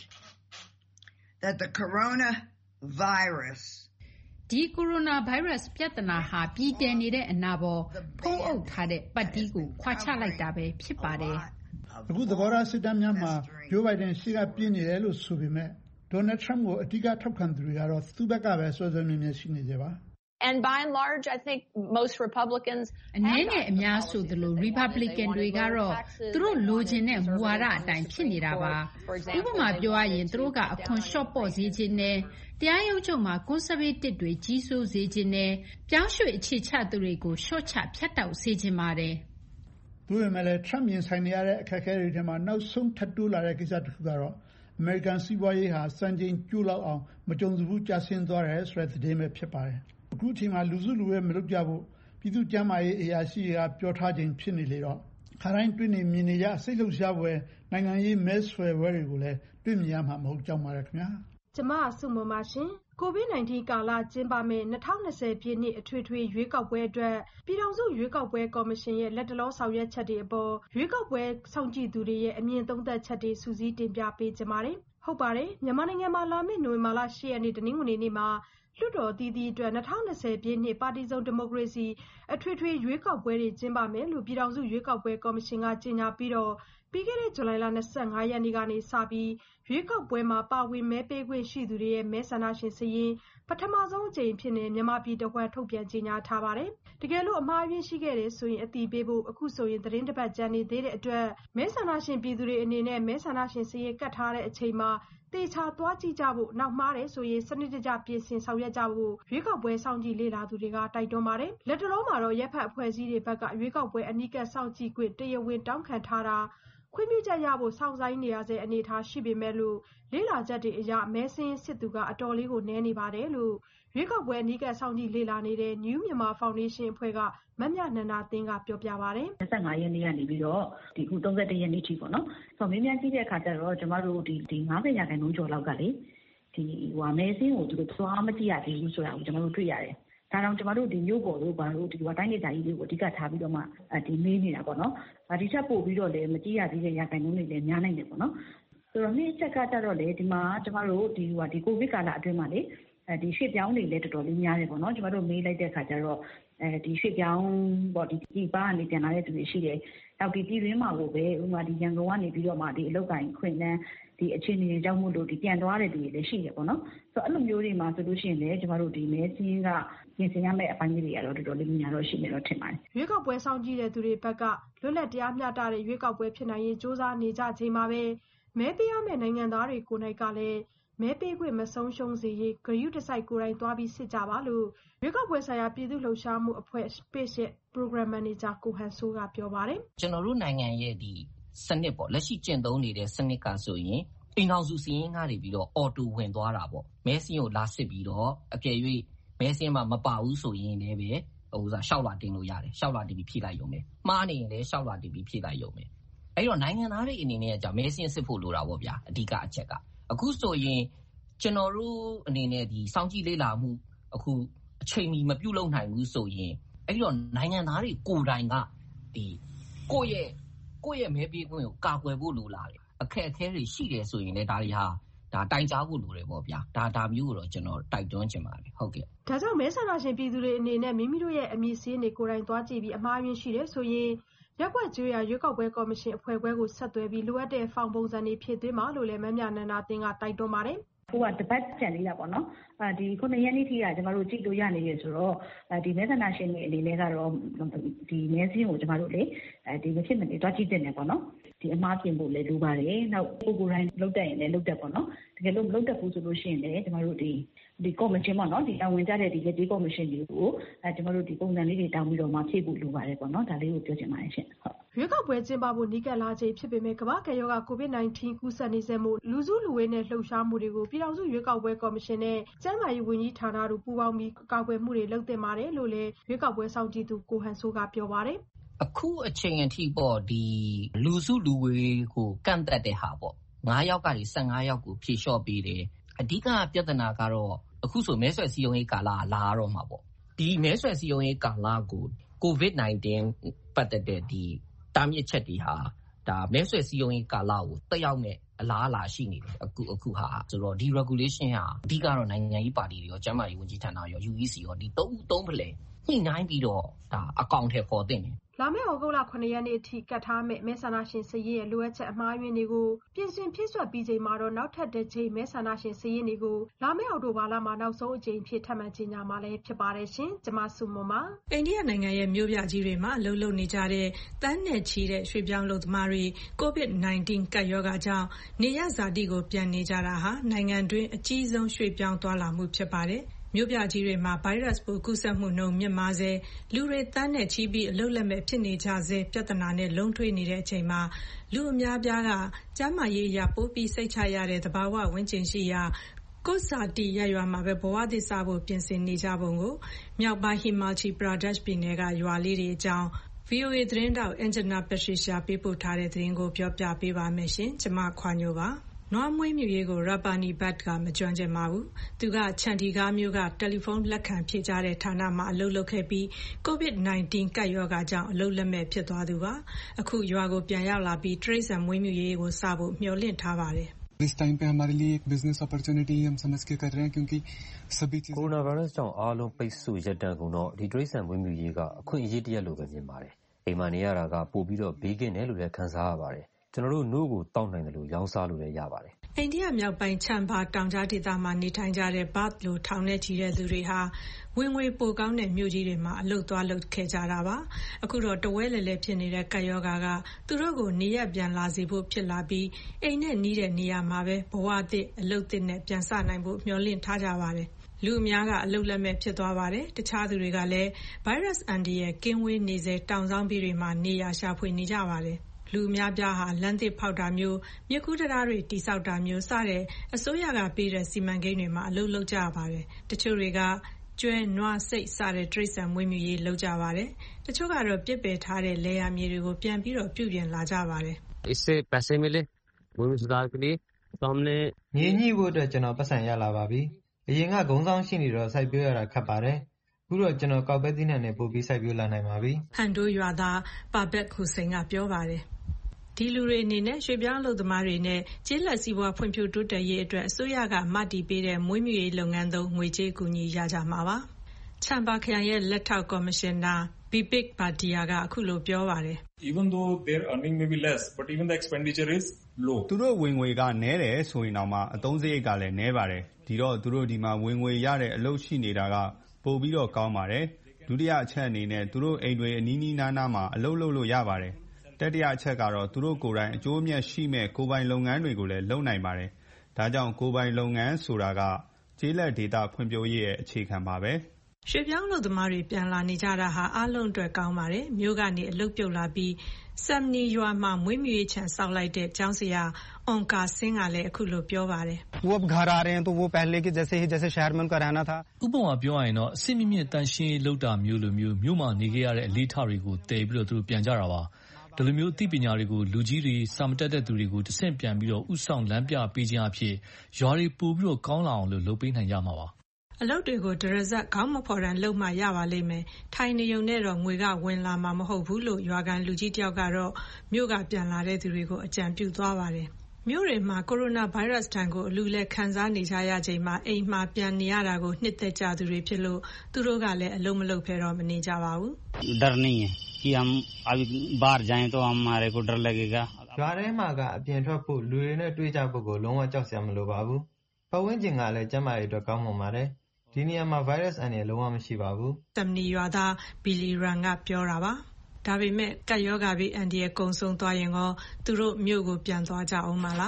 that the coronavirus ဒီ coronavirus ပြဿနာဟာပြည်တည်နေတဲ့အနာပေါ်ဖုံးအုပ်ထားတဲ့ပတ်တီးကိုခွာချလိုက်တာပဲဖြစ်ပါတယ်အခုသဘောထားစစ်တမ်းများမှာဂျိုးဘိုင်ဒန်ရှေ့ကပြင်းနေတယ်လို့ဆိုပေမဲ့ဒေါ်နယ်ထရမ့်ကိုအဓိကထောက်ခံသူတွေကတော့သူ့ဘက်ကပဲဆွဲဆွဲမြဲမြဲရှိနေကြပါ And by and large, I think most Republicans အနေနဲ့အများဆိုသလို Republican တွေကတော့သူတို့လိုချင်တဲ့မူဝါဒအတိုင်းဖြစ်နေတာပါဥပမာပြောရရင်သူတို့ကအခွန်လျှော့ပေါ့စေခြင်းနဲ့တရားရုံးချုပ်မှာ conservative တွေကြီးစိုးစေခြင်းနဲ့ပြောင်းရွှေ့အခြေချသူတွေကိုလျှော့ချဖြတ်တောက်စေခြင်းပါတယ်သူ့မဲ့လည်းထရမ့်ရင်ဆိုင်နေရတဲ့အခက်အခဲတွေထဲမှာနောက်ဆုံးထပ်တိုးလာတဲ့ကိစ္စတစ်ခုကတော့အမေရိကန်စီးပွားရေးဟာစံချိန်ကျိုးလောက်အောင်မကြုံစဘူးကျဆင်းသွားတယ်ဆိုတဲ့သတင်းပဲဖြစ်ပါတယ်အခုအချိန်မှာလူစုလူဝဲမလုပ်ကြဖို့ပြည်သူ့ကျန်းမာရေးအရာရှိတွေကပြောထားခြင်းဖြစ်နေလေတော့ခါတိုင်းတွေ့နေမြင်နေကြစိတ်လှုပ်ရှားပွဲနိုင်ငံရေးမဲဆွယ်ပွဲတွေကိုလည်းတွေ့မြင်ရမှာမဟုတ်ကြောင်းပါရခင်ဗျာကျမဆုမမရှင်ကိုဗစ် ၁၉ ကာလကျင်းပမယ့်၂၀၂၀ပြည့်နှစ်အထွေထွေရွေးကောက်ပွဲအတွက်ပြည်ထောင်စုရွေးကောက်ပွဲကော်မရှင်ရဲ့လက်တလောဆောင်ရွက်ချက်တွေအပေါ်ရွေးကောက်ပွဲစောင့်ကြည့်သူတွေရဲ့အမြင်သုံးသပ်ချက်တွေစူးစီးတင်ပြပေးကြပါမယ်။ဟုတ်ပါတယ်။မြန်မာနိုင်ငံမှာလာမယ့်နိုဝင်ဘာလ ၈ ရက်နေ့တနင်္ဂနွေနေ့မှာလွှတ်တော်အသီးသီးအတွက်၂၀၂၀ပြည့်နှစ်ပါတီစုံဒီမိုကရေစီအထွေထွေရွေးကောက်ပွဲတွေကျင်းပမယ်လို့ပြည်ထောင်စုရွေးကောက်ပွဲကော်မရှင်ကကြေညာပြီးတော့ပြီးခဲ့တဲ့ဇူလိုင်လ၂၅ရက်နေ့ကနေစပြီးရွေးကောက်ပွဲမှာပါဝင်မဲပေးခွင့်ရှိသူတွေရဲ့မဲဆန္ဒရှင်စာရင်းပထမဆုံးအကြိမ်ဖြစ်နေမြန်မာပြည်တဝက်ထုတ်ပြန်ကြေညာထားပါတယ်။တကယ်လို့အမှားအယွင်းရှိခဲ့တယ်ဆိုရင်အတိပေးဖို့အခုဆိုရင်သတင်းတစ်ပတ်ကြာနေသေးတဲ့အတွက်မဲဆန္ဒရှင်ပြည်သူတွေအနေနဲ့မဲဆန္ဒရှင်စာရင်းကတ်ထားတဲ့အချိန်မှာတေချာသွားကြည့်ကြဖို့နောက်မှားတယ်ဆိုရင်စနစ်တကျပြင်ဆင်ဆောင်ရွက်ကြဖို့ရွေးကောက်ပွဲစောင့်ကြည့်လေ့လာသူတွေကတိုက်တွန်းပါတယ်။လက်တလုံးမှာတော့ရပ်ဖက်အဖွဲ့အစည်းတွေဘက်ကရွေးကောက်ပွဲအနီးကပ်စောင့်ကြည့်ခွင့်တရားဝင်တောင်းခံထားတာခွင့်ပြုချက်ရဖို့စောင့်ဆိုင်းနေရတဲ့အနေအထားရှိပေမဲ့လို့လေ့လာချက်တွေအရမဲစင်းစစ်သူကအတော်လေးကိုနည်းနေပါတယ်လို့ရွေးကောက်ပွဲအနီးကပ်စောင့်ကြည့်လေ့လာနေတဲ့ New Myanmar Foundation အဖွဲ့ကမမြနန္ဒာသင်းကပြောပြပါတယ်။၂၅ရက်နေ့ကနေပြီးတော့ဒီခု၃၁ရက်နေ့ထိပေါ့နော်။ဆိုတော့မင်းများကြည့်တဲ့အခါကျတော့ကျမတို့ဒီဒီ၅၀ရာခိုင်နှုန်းကျော်လောက်ကလေဒီဟိုမဲစင်းကိုသူတို့သွားမကြည့်ရသေးဘူးဆိုတာကိုကျမတို့တွေ့ရတယ်။ဒါကြောင့်ကျမတို့ဒီမြို့ပေါ်တို့ဘာလို့ဒီဟိုတိုင်းဒေသကြီးတွေကိုအဓိကထားပြီးတော့မှဒီမေးနေတာပေါ့နော်။ဒါဒီချက်ပို့ပြီးတော့လည်းမကြည့်ရသေးတဲ့ရာခိုင်နှုန်းတွေလည်းများနိုင်တယ်ပေါ့နော်။ဆိုတော့နေ့ချက်ကကြတော့လေဒီမှာကျမတို့ဒီဟိုဒီကိုဗစ်ကာလအတွင်းမှာလေအဲဒီရွှေ့ပြောင်းတွေလည်းတော်တော်လေးများတယ်ပေါ့နော်ကျမတို့မေးလိုက်တဲ့အခါကျတော့အဲဒီရွှေ့ပြောင်းပေါ့ဒီဒီပါကနေပြန်လာတဲ့သူတွေရှိတယ်နောက်ဒီပြည်တွင်းမှာကိုပဲဥပမာဒီရန်ကုန်ကနေပြီးတော့မှဒီအလုပ်ကိုင်ခွင့်နဲ့ဒီအခြေအနေတွေကြောင့်မို့လို့ဒီပြန်သွားတဲ့သူတွေလည်းရှိတယ်ပေါ့နော်ဆိုတော့အဲ့လိုမျိုးတွေမှာဆိုလို့ရှိရင်လည်းကျမတို့ဒီမဲစင်းကပြင်ဆင်ရမယ့်အပိုင်းတွေကတော့တော်တော်လေးများတော့ရှိနေတော့ထင်ပါတယ်ရွေးကောက်ပွဲစောင့်ကြည့်တဲ့သူတွေဘက်ကလွတ်လပ်တရားမျှတတဲ့ရွေးကောက်ပွဲဖြစ်နိုင်ရေးစ조사နေကြချိန်မှာပဲမဲပေးရမယ့်နိုင်ငံသားတွေကိုယ်တိုင်ကလည်းမဲပေးခွင့်မဆုံးရှုံးစေရေးဂရုတစိုက်ကိုယ်တိုင်သွားပြီးစစ်ကြပါလို့ရွေးကောက်ပွဲဆိုင်ရာပြည်သူ့လှုပ်ရှားမှုအဖွဲ့ Space ရဲ့ Program Manager ကိုဟန်ဆိုးကပြောပါတယ်ကျွန်တော်တို့နိုင်ငံရဲ့ဒီစနစ်ပေါ့လက်ရှိကျင့်သုံးနေတဲ့စနစ်ကဆိုရင်အိမ်အောင်စုစည်းရင်းကနေပြီးတော့အော်တိုဝင်သွားတာပေါ့မဲစင်းကိုလာစစ်ပြီးတော့အကယ်၍မဲစင်းမှာမပါဘူးဆိုရင်လည်းပဲဟိုစားရှောက်လာတင်လို့ရတယ်ရှောက်လာတင်ပြီးဖြည့်လိုက်ရုံပဲမှားနေရင်လည်းရှောက်လာတင်ပြီးဖြည့်လိုက်ရုံပဲအဲ့တော့နိုင်ငံသားတွေအနေနဲ့ကမဲစင်းစစ်ဖို့လိုတာပေါ့ဗျာအဓိကအချက်ကအခုဆိုရင်ကျွန်တော်တို့အနေနဲ့ဒီစောင့်ကြည့်လေ့လာမှုအခုအချိန်မီမပြုတ်လုံနိုင်ဘူးဆိုရင်အဲ့တော့နိုင်ငံသားတွေကိုယ်တိုင်ကဒီကိုယ့်ရဲ့ကိုယ့်ရဲ့မဲပေးခွင့်ကိုကာကွယ်ဖို့လိုလာတယ်အခက်အခဲတွေရှိတယ်ဆိုရင်လည်းဒါတွေဟာဒါတိုင်ကြားဖို့လိုတယ်ပေါ့ဗျာဒါဒါမျိုးကိုတော့ကျွန်တော်တိုက်တွန်းချင်ပါတယ်ဟုတ်ကဲ့ဒါကြောင့်မဲဆန္ဒရှင်ပြည်သူတွေအနေနဲ့မိမိတို့ရဲ့အမည်စည်းတွေကိုယ်တိုင်သွားကြည့်ပြီးအမှားယွင်းရှိတယ်ဆိုရင်ရက်ကွက်ကျွေးရရွေးကောက်ပွဲကော်မရှင်အဖွဲ့ခွဲကိုဆက်သွယ်ပြီးလိုအပ်တဲ့ဖောင်ပုံစံတွေဖြည့်သွင်းပါလို့လည်းမမြနန္ဒာသင်းကတိုက်တွန်းပါတယ်ဟိုကတပတ်ကျန်လေးတာပေါ့နော်အဲဒီခုနှစ်ရက်နေ့ထိကကျမတို့ကြည့်လို့ရနေရဆိုတော့ဒီမဲဆန္ဒရှင်တွေအနေနဲ့ကတော့ဒီမဲစင်းကိုကျမတို့လေအဲဒီမဖြစ်မနေတွားကြည့်တင်တယ်ပေါ့နော်ဒီအမှားပြင်ဖို့လည်းလိုပါတယ်နောက်ကိုကိုတိုင်းလုတ်တက်ရင်လည်းလုတ်တက်ပေါ့နော်တကယ်လို့မလုတ်တက်ဘူးဆိုလို့ရှိရင်လည်းကျမတို့ဒီဒီကော်မရှင်ပေါ့နော်ဒီတာဝန်ကျတဲ့ဒီလက်ကြီးကော်မရှင်တွေကိုအဲကျမတို့ဒီပုံစံလေးတွေတောင်းပြီးတော့မှဖြည့်ဖို့လိုပါတယ်ပေါ့နော်ဒါလေးကိုပြောချင်ပါတယ်ရှင်ဟုတ်ရွေးကောက်ပွဲကျင်းပဖို့နီးကပ်လာချိန်ဖြစ်ပေမဲ့ကမ္ဘာ့ကပ်ရောဂါ ကိုဗစ် ၁၉ ကူးစက်နေစေမှုလူစုလူဝေးနဲ့လှုပ်ရှားမှုတွေကိုပြည်ထောင်စုရွေးကောက်ပွဲကော်မရှင်နဲ့ကျန်းမာရေးဝန်ကြီးဌာနတို့ပူးပေါင်းပြီးကာကွယ်မှုတွေလုပ်သင့်ပါတယ်လို့လည်းရွေးကောက်ပွဲစောင့်ကြည့်သူကိုဟန်ဆိုးကပြောပါတယ်အခုအချိန်အထိပေါ့ဒီလူစုလူဝေးကိုကန့်သက်တဲ့ဟာပေါ့၅ယောက်ကနေ၁၅ယောက်ကိုဖြေလျှော့ပေးတယ်အဓိကပြဿနာကတော့အခုဆိုမဲဆွယ်စည်းရုံးရေးကာလလာရတော့မှာပေါ့ဒီမဲဆွယ်စည်းရုံးရေးကာလကိုကိုဗစ် ၁၉ ပတ်သက်တဲ့ဒီတားမြစ်ချက်တွေဟာဒါမဲဆွယ်စည်းရုံးရေးကာလကိုတက်ရောက်မဲ့အလားအလာရှိနေတယ်အခုအခုဟာဆိုတော့ဒီ regulation ဟာအဓိကတော့နိုင်ငံရေးပါတီတွေရောကျန်းမာရေးဝန်ကြီးဌာနရော U E C ရောဒီသုံးသုံးဖလှယ်ညှိနှိုင်းပြီးတော့ဒါအကောင့်ထဲပေါ်တင်တယ်လာမယ့်ဩဂုတ်လခုနှစ်ရက်နေ့အထိကတ်ထားမဲ့မဲဆန္ဒရှင်စည်ရဲ့လိုအပ်ချက်အမှားအယွင်းတွေကိုပြင်ဆင်ဖြည့်စွက်ပြီးချိန်မှာတော့နောက်ထပ်တစ်ချိန်မဲဆန္ဒရှင်စည်ရင်တွေကိုလာမယ့်အောက်တိုဘာလမှာနောက်ဆုံးအကြိမ်ဖြစ်ထပ်မံကြေညာမှာလည်းဖြစ်ပါတယ်ရှင်။ကျွန်မစုမမအိန္ဒိယနိုင်ငံရဲ့မြို့ပြကြီးတွေမှာအလုပ်လုပ်နေကြတဲ့တန်းနဲ့ချီတဲ့ရွှေပြောင်းလုပ်သမားတွေ ကိုဗစ် ၁၉ ကပ်ရောဂါကြောင့်နေရဇာတိကိုပြန်နေကြတာဟာနိုင်ငံတွင်းအကြီးဆုံးရွှေပြောင်းသွားလာမှုဖြစ်ပါတယ်။မြို့ပြကြီးတွေမှာဗိုင်းရပ်စ်ပိုးကူးစက်မှုနှုန်းမြင့်မားစေလူတွေတန်းနဲ့ချီပြီးအလုတ်လက်မဲ့ဖြစ်နေကြစေပြဿနာနဲ့လုံထွေးနေတဲ့အချိန်မှာလူအများပြားကကျန်းမာရေးအရာပိုးပြီးစိတ်ချရတဲ့သဘာဝဝန်းကျင်ရှိရာကိုယ်စာတီရရွာမှာပဲဘဝသစ်စားဖို့ပြင်ဆင်နေကြပုံကိုမြောက်ပိုင်းဟီမာချီပရာဒက်ရှ်ပြည်နယ်ကရွာလေးတွေအကြောင်း ဗီအိုအေ သတင်းတောက်အန်ဂျနာပထရီရှာပေးပို့ထားတဲ့သတင်းကိုပြောပြပေးပါမယ်ရှင်ကျွန်မခွာညိုပါနွားမွေးမြူရေးကိုရပါနီဘတ်ကမကြွန့်ကျင်ပါဘူးသူကချန်တီကားမျိုးကတယ်လီဖုန်းလက်ခံဖြည့်ကြတဲ့ဌာနမှာအလုပ်လုပ်ခဲ့ပြီးကိုဗစ် ၁၉ ကပ်ရောဂါကြောင့်အလုပ်လက်မဲ့ဖြစ်သွားသူပါအခုရွာကိုပြန်ရောက်လာပြီးတရိတ်ဆန်မွေးမြူရေးကိုစဖို့မျှော်လင့်ထားပါတယ် इस टाइम पे हमारे लिए एक business opportunity हम समझ के कर रहे हैं क्योंकि सभी चीजें ကိုရိုနာဗိုင်းရပ်စ်ကြောင့်အားလုံးပိတ်ဆို့ရပ်တန့်ကုန်တော့ဒီတိရစ္ဆာန်မွေးမြူရေးကအခွင့်အရေးတစ်ရပ်လိုပဲမြင်ပါတယ်။အိမ်မှာနေရတာကပိုပြီးတော့ဘေးကင်းတယ်လို့လည်းခံစားရပါတယ်။ကျွန်တော်တို့နှိုးကိုတောက်နိုင်တယ်လို့ရောင်းစားလို့လည်းရပါတယ်။အိန္ဒိယမြောက်ပိုင်းချမ်ဘာတောင်ကြားဒေသမှာနေထိုင်ကြတဲ့ဘတ်လိုထောင်နဲ့ချီတဲ့သူတွေဟာဝင်ငွေပိုကောင်းတဲ့မြို့ကြီးတွေမှာအလုပ်သွားလုပ်ခဲ့ကြတာပါအခုတော့တဝဲလဲလဲဖြစ်နေတဲ့ကပ်ရောဂါကသူတို့ကိုနေရပြန်လာစေဖို့ဖြစ်လာပြီးအိမ်နဲ့နီးတဲ့နေရာမှာပဲဘဝအသစ်အလုပ်သစ်နဲ့ပြန်စနိုင်ဖို့မျှော်လင့်ထားကြပါတယ်လူအများကအလုပ်လက်မဲ့ဖြစ်သွားပါတယ်တခြားသူတွေကလည်းဗိုင်းရပ်စ်အန္တရာယ်ကင်းဝေးနေစေတောင်ဆောင်ပြည်တွေမှာနေရရှာဖွေနေကြပါတယ်လူအများပြားဟာလမ်းသစ်ဖောက်တာမျိုးမြစ်ကူးတရားတွေတိစောက်တာမျိုးစတဲ့အစိုးရကပေးတဲ့စီမံကိန်းတွေမှာအလုပ်လုပ်ကြရပါတယ်တချို့တွေကကျွဲနွားစိတ်စတဲ့တိရစ္ဆာန်မွေးမြူရေးလုပ်ကြပါတယ်တချို့ကတော့ပြစ်ပယ်ထားတဲ့လယ်ယာမြေတွေကိုပြန်ပြီးတော့ပြုပြင်လာကြပါတယ် इससे पैसे मिले भूमि सुधार के लिए तो हमने မြေညှိဖို့အတွက်ကျွန်တော်ပတ်စံရလာပါပြီအရင်ကဂုံဆောင်ရှိနေတော့စိုက်ပျိုးရတာခက်ပါတယ်ခုတော့ကျွန်တော်ကောက်ပဲသီးနှံနဲ့ပို့ပြီးစိုက်ပျိုးလာနိုင်ပါပြီဟန်ဒိုရွာသားပါဘက်ဟူစိန်ကပြောပါတယ်ဒီလူတွေအနေနဲ့ရွှေပြောင်းအလုပ်သမားတွေနဲ့ကျေးလက်စီးပွားဖွံ့ဖြိုးတိုးတက်ရေးအတွက်အစိုးရကမတည်ပေးတဲ့မွေးမြူရေးလုပ်ငန်းသုံးငွေကြေးကူညီရကြမှာပါချမ်ဘာခရိုင်ရဲ့လက်ထောက်ကော်မရှင်နာဘီပစ်ဘာဒီယာကအခုလိုပြောပါတယ် Even though their earning may be less but even the expenditure is low သူတို့ဝင်ငွေကနည်းတယ်ဆိုရင်တော့မှအသုံးစရိတ်ကလည်းနည်းပါတယ်ဒီတော့သူတို့ဒီမှာဝင်ငွေရတဲ့အလုပ်ရှိနေတာကပိုပြီးတော့ကောင်းပါတယ်ဒုတိယအချက်အနေနဲ့သူတို့အိမ်တွေအနီးနီးနားနားမှာအလုပ်လုပ်လို့ရပါတယ်တတိယအချက်ကတော့သူတို့ကိုယ်တိုင်အကျိုးအမြတ်ရှိမဲ့ကိုယ်ပိုင်လုပ်ငန်းတွေကိုလည်းလုပ်နိုင်ပါတယ်ဒါကြောင့်ကိုယ်ပိုင်လုပ်ငန်းဆိုတာကကျေးလက်ဒေသဖွံ့ဖြိုးရေးရဲ့အခြေခံပါပဲရွှေပြောင်းလုပ်သမားတွေပြန်လာနေကြတာဟာအားလုံးအတွက်ကောင်းပါတယ်မြို့ကနေအလုပ်ပြုတ်လာပြီးဆမ်နီရွာမှာမွေးမြူရေးခြံစောက်လိုက်တဲ့ကျောင်းဆရာအွန်ကာစင်းကလည်းအခုလိုပြောပါတယ် वो अब घर आ रहे हैं तो वो पहले के जैसे ही जैसे शहर में उनका रहना था ဥပမာပြောရရင်တော့အစစ်မြင့်မြင့်တန်ရှင်းလောက်တာမျိုးလိုမျိုးမြို့မှာနေခဲ့ရတဲ့အလေးထားတွေကိုတည်ပြီးတော့သူတို့ပြန်ကြတာပါဒီလိုမျိုးအသိပညာတွေကိုလူကြီးတွေစာမတက်တဲ့သူတွေကိုတဆင့်ပြန်ပြီးတော့ဥဆောင်လမ်းပြပေးခြင်းအဖြစ်ရွာတွေပို့ပြီးတော့ကောင်းလာအောင်လို့လုပ်ပေးနိုင်ကြမှာပါအလုပ်တွေကိုဒရဇက်ခေါင်းမဖော်တန်လုပ်မှရပါလိမ့်မယ်ထိုင်နေုံနဲ့တော့ငွေကဝင်လာမှာမဟုတ်ဘူးလို့ရွာကန်လူကြီးတယောက်ကတော့မြို့ကပြန်လာတဲ့သူတွေကိုအကြံပြုသွားပါတယ်မြို့တွေမှာကိုရိုနာဗိုင်းရပ်စ်တန်ကိုအလူလဲခံစားနေကြရချိန်မှာအိမ်မှာပြန်နေရတာကိုနှစ်သက်ကြသူတွေဖြစ်လို့သူတို့ကလည်းအလုံးမလုံးဖဲတော့မနေကြပါဘူး डर नहीं है कि हम अभी बाहर जाएं तो हमारे को डर लगेगा ရွာထဲမှာကအပြင်ထွက်ဖို့လူတွေနဲ့တွေ့ကြဖို့ကိုလုံးဝကြောက်စရာမလိုပါဘူးပတ်ဝန်းကျင်ကလည်းကျန်းမာရေးအတွက်ကောင်းမွန်ပါတယ်ဒီနေရာမှာဗိုင်းရပ်စ်အန္တရာယ်လုံးဝမရှိပါဘူးတမ်နီရွာသားဘီလီရန်ကပြောတာပါဒါပေမဲ့ကပ်ရောဂါဘေးအန္တရာယ်ကုံဆုံးသွားရင်ရောသူတို့မြို့ကိုပြန်သွားကြအောင်မလား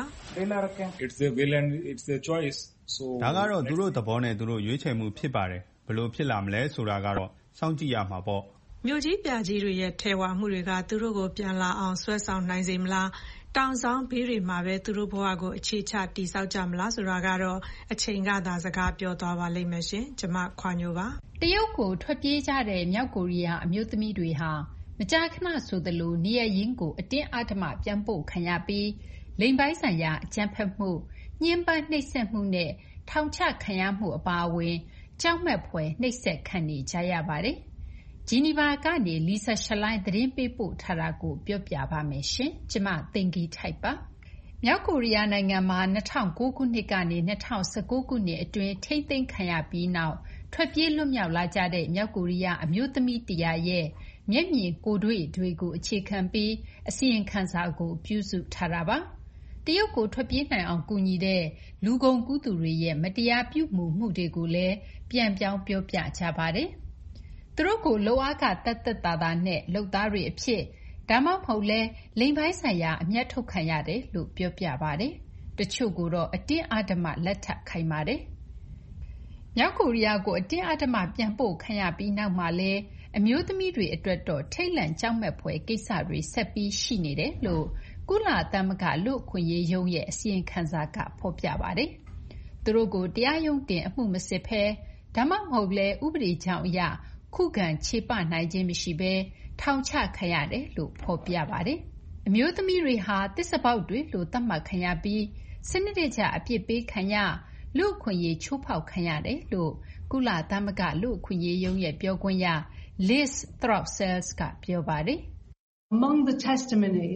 It's their will and it's their choice so ဒါကတော့သူတို့သဘောနဲ့သူတို့ရွေးချယ်မှုဖြစ်ပါတယ်ဘယ်လိုဖြစ်လာမလဲဆိုတာကတော့စောင့်ကြည့်ရမှာပေါ့မြို့ကြီးပြကြီးတွေရဲ့ထဲဝါမှုတွေကသူတို့ကိုပြန်လာအောင်ဆွဲဆောင်နိုင်စေမလားတောင်ဆောင်ဘေးတွေမှာပဲသူတို့ဘဝကိုအခြေချတည်ဆောက်ကြမလားဆိုတာကတော့အချိန်ကသာစကားပြောသွားပါလိမ့်မယ်ရှင်ကျွန်မခွာညိုပါတရုတ်ကိုထွက်ပြေးကြတဲ့မြောက်ကိုရီးယားအမျိုးသမီးတွေဟာမကြာခဏဆိုသလိုနေရရင်းကိုအတင်းအဓမ္မပြန်ပို့ခံရပြီးလိမ်ပိုင်းဆိုင်ရာအကြမ်းဖက်မှုညှဉ်းပန်းနှိပ်စက်မှုနဲ့ထောင်ချခံရမှုအပါအဝင်ကြောက်မက်ဖွယ်နှိပ်စက်ခံနေကြရပါတယ်ဂျီနီဗာကနေလီဆာရှလိုင်းသတင်းပေးပို့ထားတာကိုပြောပြပါမယ်ရှင်ကျမသင်္ကီထိုက်ပါမြောက်ကိုရီးယားနိုင်ငံမှာ၂၀၀၉ခုနှစ်ကနေ၂၀၁၉ခုနှစ်အတွင်းထိမ့်သိမ်းခံရပြီးနောက်ထွက်ပြေးလွတ်မြောက်လာကြတဲ့မြောက်ကိုရီးယားအမျိုးသမီးတရာရဲ့မျက်မြင်ကိုယ်တွေ့တွေကိုအခြေခံပြီးအစီရင်ခံစာကိုပြုစုထားတာပါတရုတ်ကိုထွက်ပြေးနိုင်အောင်ကူညီတဲ့လူကုန်ကူးသူတွေရဲ့မတရားပြုမှုမှုတွေကိုလည်းပြန်ပြောင်းပြောပြကြပါတယ်သူတို့ကိုလုပ်အားကတတ်တတ်တာတာနဲ့လုပ်သားတွေအဖြစ်ဒါမှမဟုတ်လဲလိမ်ပိုင်းဆိုင်ရာအမျက်ထုတ်ခံရတယ်လို့ပြောပြပါတယ်တချို့ကိုတော့အတင်းအဓမ္မလက်ထပ်ခိုင်းပါတယ်မြောက်ကိုရီးယားကိုအတင်းအဓမ္မပြန်ပို့ခံရပြီးနောက်မှာလဲအမျိုးသမီးတွေအတွက်တော့ထိတ်လန့်ကြောက်မက်ဖွယ်ကိစ္စတွေဆက်ပြီးရှိနေတယ်လို့ကုလသမဂ္ဂလူ့အခွင့်အရေးရုံးရဲ့အစီရင်ခံစာကဖော်ပြပါတယ်သူတို့ကိုတရားရုံးတင်အမှုမစစ်ဘဲဒါမှမဟုတ်လဲဥပဒေကြောင်းအရခုခံခြေပနိုင်ခြင်းမရှိဘဲထောင်ချခံရတယ်လို့ဖော်ပြပါတယ်အမျိုးသမီးတွေဟာတစ္ဆပေါက်တွေလို့သတ်မှတ်ခံရပြီးစနစ်တကျအပြစ်ပေးခံရလူ့အခွင့်အရေးချိုးဖောက်ခံရတယ်လို့ကုလသမဂ္ဂလူ့အခွင့်အရေးရုံးရဲ့ပြောခွင့်ရ Liz Throssell ကပြောပါတယ် Among the testimonies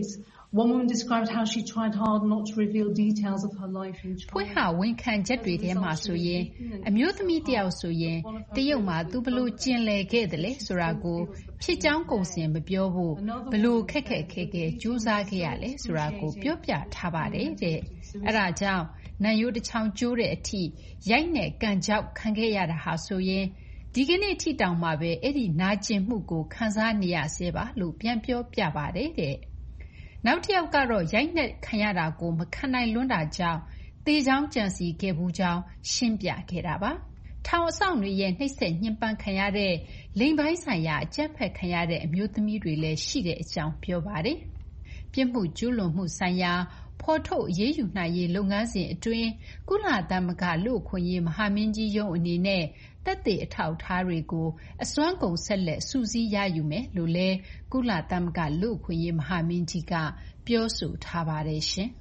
One woman described how she tried hard not to reveal details of her life in China. ဖွင့်ဟာဝန်ခံချက်တွေထဲမှာဆိုရင်အမျိုးသမီးတယောက်ဆိုရင်တရုတ်မှာသူဘလို့ကျင်လည်ခဲ့တယ်လေဆိုတာကိုဖြစ်ကြောင်းကုန်စင်မပြောဖို့ဘလို့ခက်ခက်ခဲခဲကြိုးစားခဲ့ရလဲဆိုတာကိုပြောပြထားပါတယ်တဲ့အဲ့ဒါကြောင့်နန်ရိုးတစ်ချောင်းကျိုးတဲ့အထိရိုက်နဲ့ကန်ကြောက်ခံခဲ့ရတာဟာဆိုရင်ဒီကနေ့ထိတောင်မှပဲအဲ့ဒီနာကျင်မှုကိုခံစားနေရဆဲပါလို့ပြန်ပြောပြပါတယ်တဲ့နောက်တစ်ယောက်ကတော့ရိုက်နှက်ခံရတာကိုမခံနိုင်လွန်းတာကြောင့်သေချောင်းကြံစီခဲ့ဘူးကြောင်းရှင်းပြခဲ့တာပါထောင်အဆောင်တွေရဲ့နှိပ်စက်ညှဉ်းပန်းခံရတဲ့လိင်ပိုင်းဆိုင်ရာအကြမ်းဖက်ခံရတဲ့အမျိုးသမီးတွေလည်းရှိတဲ့အကြောင်းပြောပါတယ်ပြစ်မှုကျူးလွန်မှုဆိုင်ရာဖော်ထုတ်အရေးယူနိုင်ရေးလုပ်ငန်းစဉ်အတွင်းကုလသမဂ္ဂလူ့အခွင့်အရေးမဟာမင်းကြီးရုံးအနေနဲ့သက်သေအထောက်အထားတွေကိုအစွမ်းကုန်ဆက်လက်စုစည်းရယူမယ်လို့လည်းကုလသမဂ္ဂလူ့အခွင့်အရေးမဟာမင်းကြီးကပြောဆိုထားပါတယ်ရှင်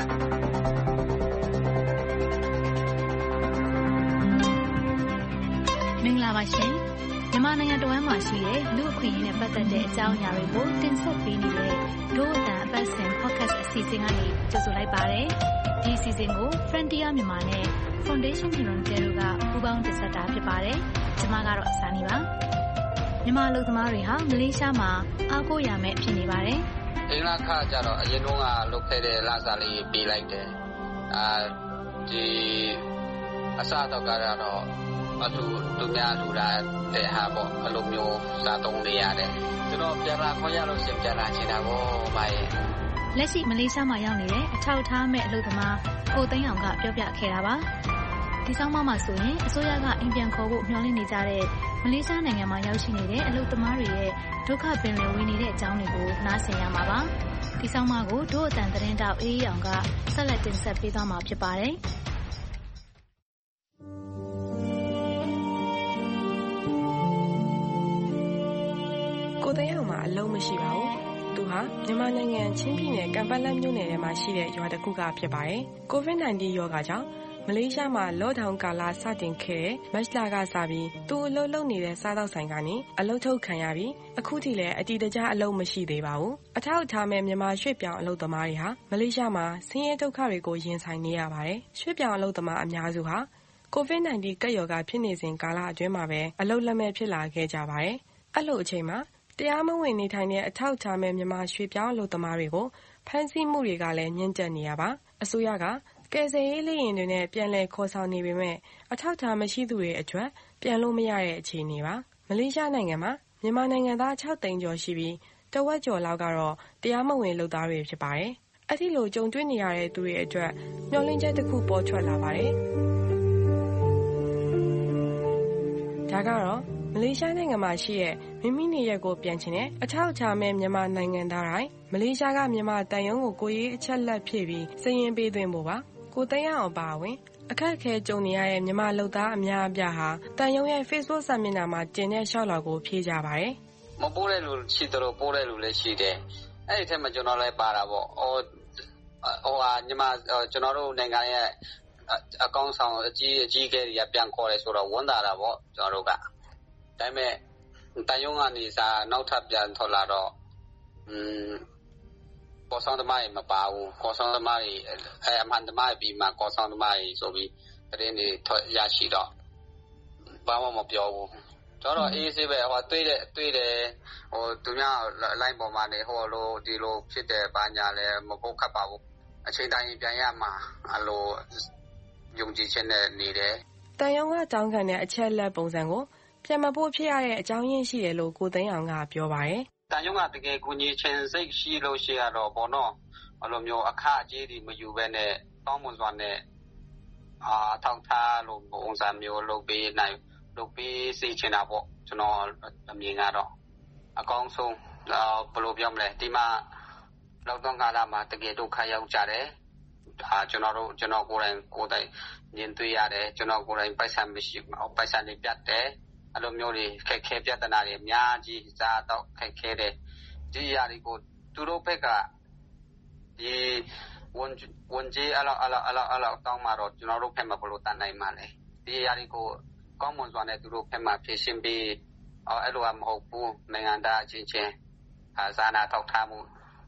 မင်္ဂလာပါရှင်မြန်မာနိုင်ငံတော်မှာရှိတဲ့လူ့အခွင့်အရေးနဲ့ပတ်သက်တဲ့အကြောင်းအရာတွေကိုတင်ဆက်ပေးနေတဲ့ဒို့အတန်အပတ်စဉ် podcast အစီအစဉ်ကနေကြိုဆိုလိုက်ပါတယ်ဒီအစီအစဉ်ကို Frontier မြန်မာနဲ့ Foundation Toronto တို့ကပူးပေါင်းတင်ဆက်တာဖြစ်ပါတယ်ကျွန်မကတော့စာနေပါမြန်မာလူသမားတွေဟာမလေးရှားမှာအားကိုးရမယ့်ဖြစ်နေပါတယ်အင်္ဂလာခါကျတော့အရင်တော့ကလုတ်ခဲ့တဲ့လစာလေးပေးလိုက်တယ်အာဒီအစားတော့ကတော့အတူတူများလူလာတဲ့ဟာပေါ့အလိုမျိုးစားသုံးနေရတယ်ကျွန်တော်ပြန်လာခွင့်ရလို့ရှင်ပြန်လာချင်တာပေါ့မရဲ့လက်ရှိမလေးရှားမှာရောက်နေတဲ့အထောက်အထားမဲ့အလုပ်သမားကိုသိန်းအောင်ကပြောပြခဲ့တာပါဒီဆောင်မမှာဆိုရင်အစိုးရကအိမ်ပြန်ခေါ်ဖို့မျှော်လင့်နေကြတဲ့မလေးရှားနိုင်ငံမှာရောက်ရှိနေတဲ့အလုပ်သမားတွေရဲ့ဒုက္ခပင်လယ်ဝင်နေတဲ့အကြောင်းတွေကိုနားဆင်ရမှာပါဒီဆောင်မကိုဒို့အတန်သတင်းတောက်အေးအောင်ကဆက်လက်တင်ဆက်ပေးသွားမှာဖြစ်ပါတယ်ကိုသိန်းအောင်မှာအလုံးမရှိပါဘူးသူဟာမြန်မာနိုင်ငံချင်းပြည်နယ်ကမ်ပလတ်မြို့နယ်ထဲမှာရှိတဲ့ရွာတစ်ခုကဖြစ်ပါတယ်ကိုဗစ် ၁၉ ရောဂါကြောင့်မလေးရှားမှာလော့ဒေါင်းကာလစတင်ခဲ့တဲ့မတ်လကစပြီးသူအလုပ်လုပ်နေတဲ့စားသောက်ဆိုင်ကနေအလုပ်ထုတ်ခံရပြီးအခုထိလည်းအတီတကျအလုပ်မရှိသေးပါဘူးအထောက်အထားမဲ့မြန်မာရွှေ့ပြောင်းအလုပ်သမားတွေဟာမလေးရှားမှာဆင်းရဲဒုက္ခတွေကိုရင်ဆိုင်နေရပါတယ်ရွှေ့ပြောင်းအလုပ်သမားအများစုဟာကိုဗစ် ၁၉ ကပ်ရောဂါဖြစ်နေစဉ်ကာလအတွင်းမှာပဲအလုပ်လက်မဲ့ဖြစ်လာခဲ့ကြပါတယ်အဲ့လိုအချိန်မှာတရားမဝင်နေထိုင်တဲ့အထောက်အထားမဲ့မြန်မာရွှေ့ပြောင်းအလုပ်သမားတွေကိုဖမ်းဆီးမှုတွေကလည်းမြင့်တက်နေရပါအစိုးရကကယ်ဆယ်ရေးလေယာဉ်တွေနဲ့ပြန်လည်ခေါ်ဆောင်နေပေမဲ့အထောက်အထားမရှိသူတွေအတွက်ပြန်လို့မရတဲ့အခြေအနေပါမလေးရှားနိုင်ငံမှာမြန်မာနိုင်ငံသား၆သိန်းကျော်ရှိပြီးတဝက်ကျော်လောက်ကတော့တရားမဝင်လုပ်သားတွေဖြစ်ပါတယ်အဲ့ဒီလိုကြုံတွေ့နေရတဲ့သူတွေအတွက်မျှော်လင့်ချက်တစ်ခုပေါ်ထွက်လာပါတယ်ဒါကတော့မလေးရှားနိုင်ငံမှာရှိတဲ့မိမိနေရက်ကိုပြန်ချင်တဲ့အထောက်အထားမဲ့မြန်မာနိုင်ငံသားတိုင်းမလေးရှားကမြန်မာတန်ယုံကိုကိုရေးအချက်လက်ဖြည့်ပြီးစာရင်းပေးသွင်းဖို့ပါကိုသိန်းအောင်ပါဝင်အခက်အခဲကြုံနေရတဲ့မြန်မာလုပ်သားအများအပြားဟာတန်ယုံရဲ့ Facebook စာမျက်နှာမှာတင်တဲ့ရှောက်လွှာကိုဖြည့်ကြပါတယ်မပိုးတဲ့လူရှိတယ်လို့ပိုးတဲ့လူလည်းရှိတယ်အဲ့ဒီထက်မှကျွန်တော်လည်းပါတာပေါ့ဟိုဟိုဟာညီမကျွန်တော်တို့နိုင်ငံရဲ့အကောင့်ဆောင်အကြီးအကြီးကလေးကပြန်ခေါ်တယ်ဆိုတော့ဝန်တာတာပေါ့ကျွန်တော်တို့ကဒါပေမဲ့တန်ယုံကနေစာနောက်ထပ်ပြန်ထွက်လာတော့อืมကောဆောင်သမားတွေမပါဘူးကောဆောင်သမားတွေအဲအမှန်သမားပြီးမှကောဆောင်သမားတွေဆိုပြီးတရင်တွေထွက်ရရှိတော့ဘာမှမပြောဘူးကျွန်တော်အေးဆေးပဲဟိုတွေးတယ်တွေးတယ်ဟိုသူများလိုင်းပေါ်မှာနေဟိုလိုဒီလိုဖြစ်တယ်ဘာညာလဲမပုတ်ခတ်ပါဘူးအချိန်တိုင်းပြန်ရမှာအလိုယုံကြည်ခြင်းနဲ့နေတယ်တန်ယုံကတောင်းခံတဲ့အချက်လက်ပုံစံကိုပြန်မဖို့ဖြစ်ရတဲ့အကြောင်းရင်းရှိတယ်လို့ကိုသိန်းအောင်ကပြောပါတယ်တန်ယုံကတကယ်ကိုကြီးချင်းစိတ်ရှိလို့ရှိရတော့ဘောနော်အလိုမျိုးအခအကြီးတွေမယူဘဲနဲ့တောင်းမွန်စွာနဲ့အာထောက်ထားလို့ပုံစံမျိုးလုပ်ပေးနိုင်လုပ်ပေးစေချင်တာပေါ့ကျွန်တော်အမြင်ကတော့အကောင်းဆုံးဘယ်လိုပြောမလဲဒီမှာလောက်တော့ကာလမှာတကယ်ဒုက္ခရောက်ကြတယ်ဒါကျွန်တော်တို့ကျွန်တော်ကိုယ်တိုင်ကိုယ်တိုင်မြင်တွေ့ရတယ်ကျွန်တော်ကိုယ်တိုင်ပိုက်ဆံမရှိပိုက်ဆံတွေပြတ်တယ်အဲ့လိုမျိုးတွေခက်ခဲပြဿနာတွေအများကြီးစားတော့ခက်ခဲတယ်ဒီຢာတွေကိုသူတို့ဘက်ကဒီဝန်ဝန်ကြီးအလောက်အလောက်အလောက်အလောက်တောင်းမှာတော့ကျွန်တော်တို့ဖက်မှာဘယ်လိုတန်နိုင်မှာလဲဒီຢာတွေကိုကောင်းမွန်စွာနဲ့သူတို့ဖက်မှာဖြည့်ရှင်းပြီးအဲ့လိုမဟုတ်ဘူးနိုင်ငံသားအချင်းချင်းအာဇာနာထောက်ထားမှု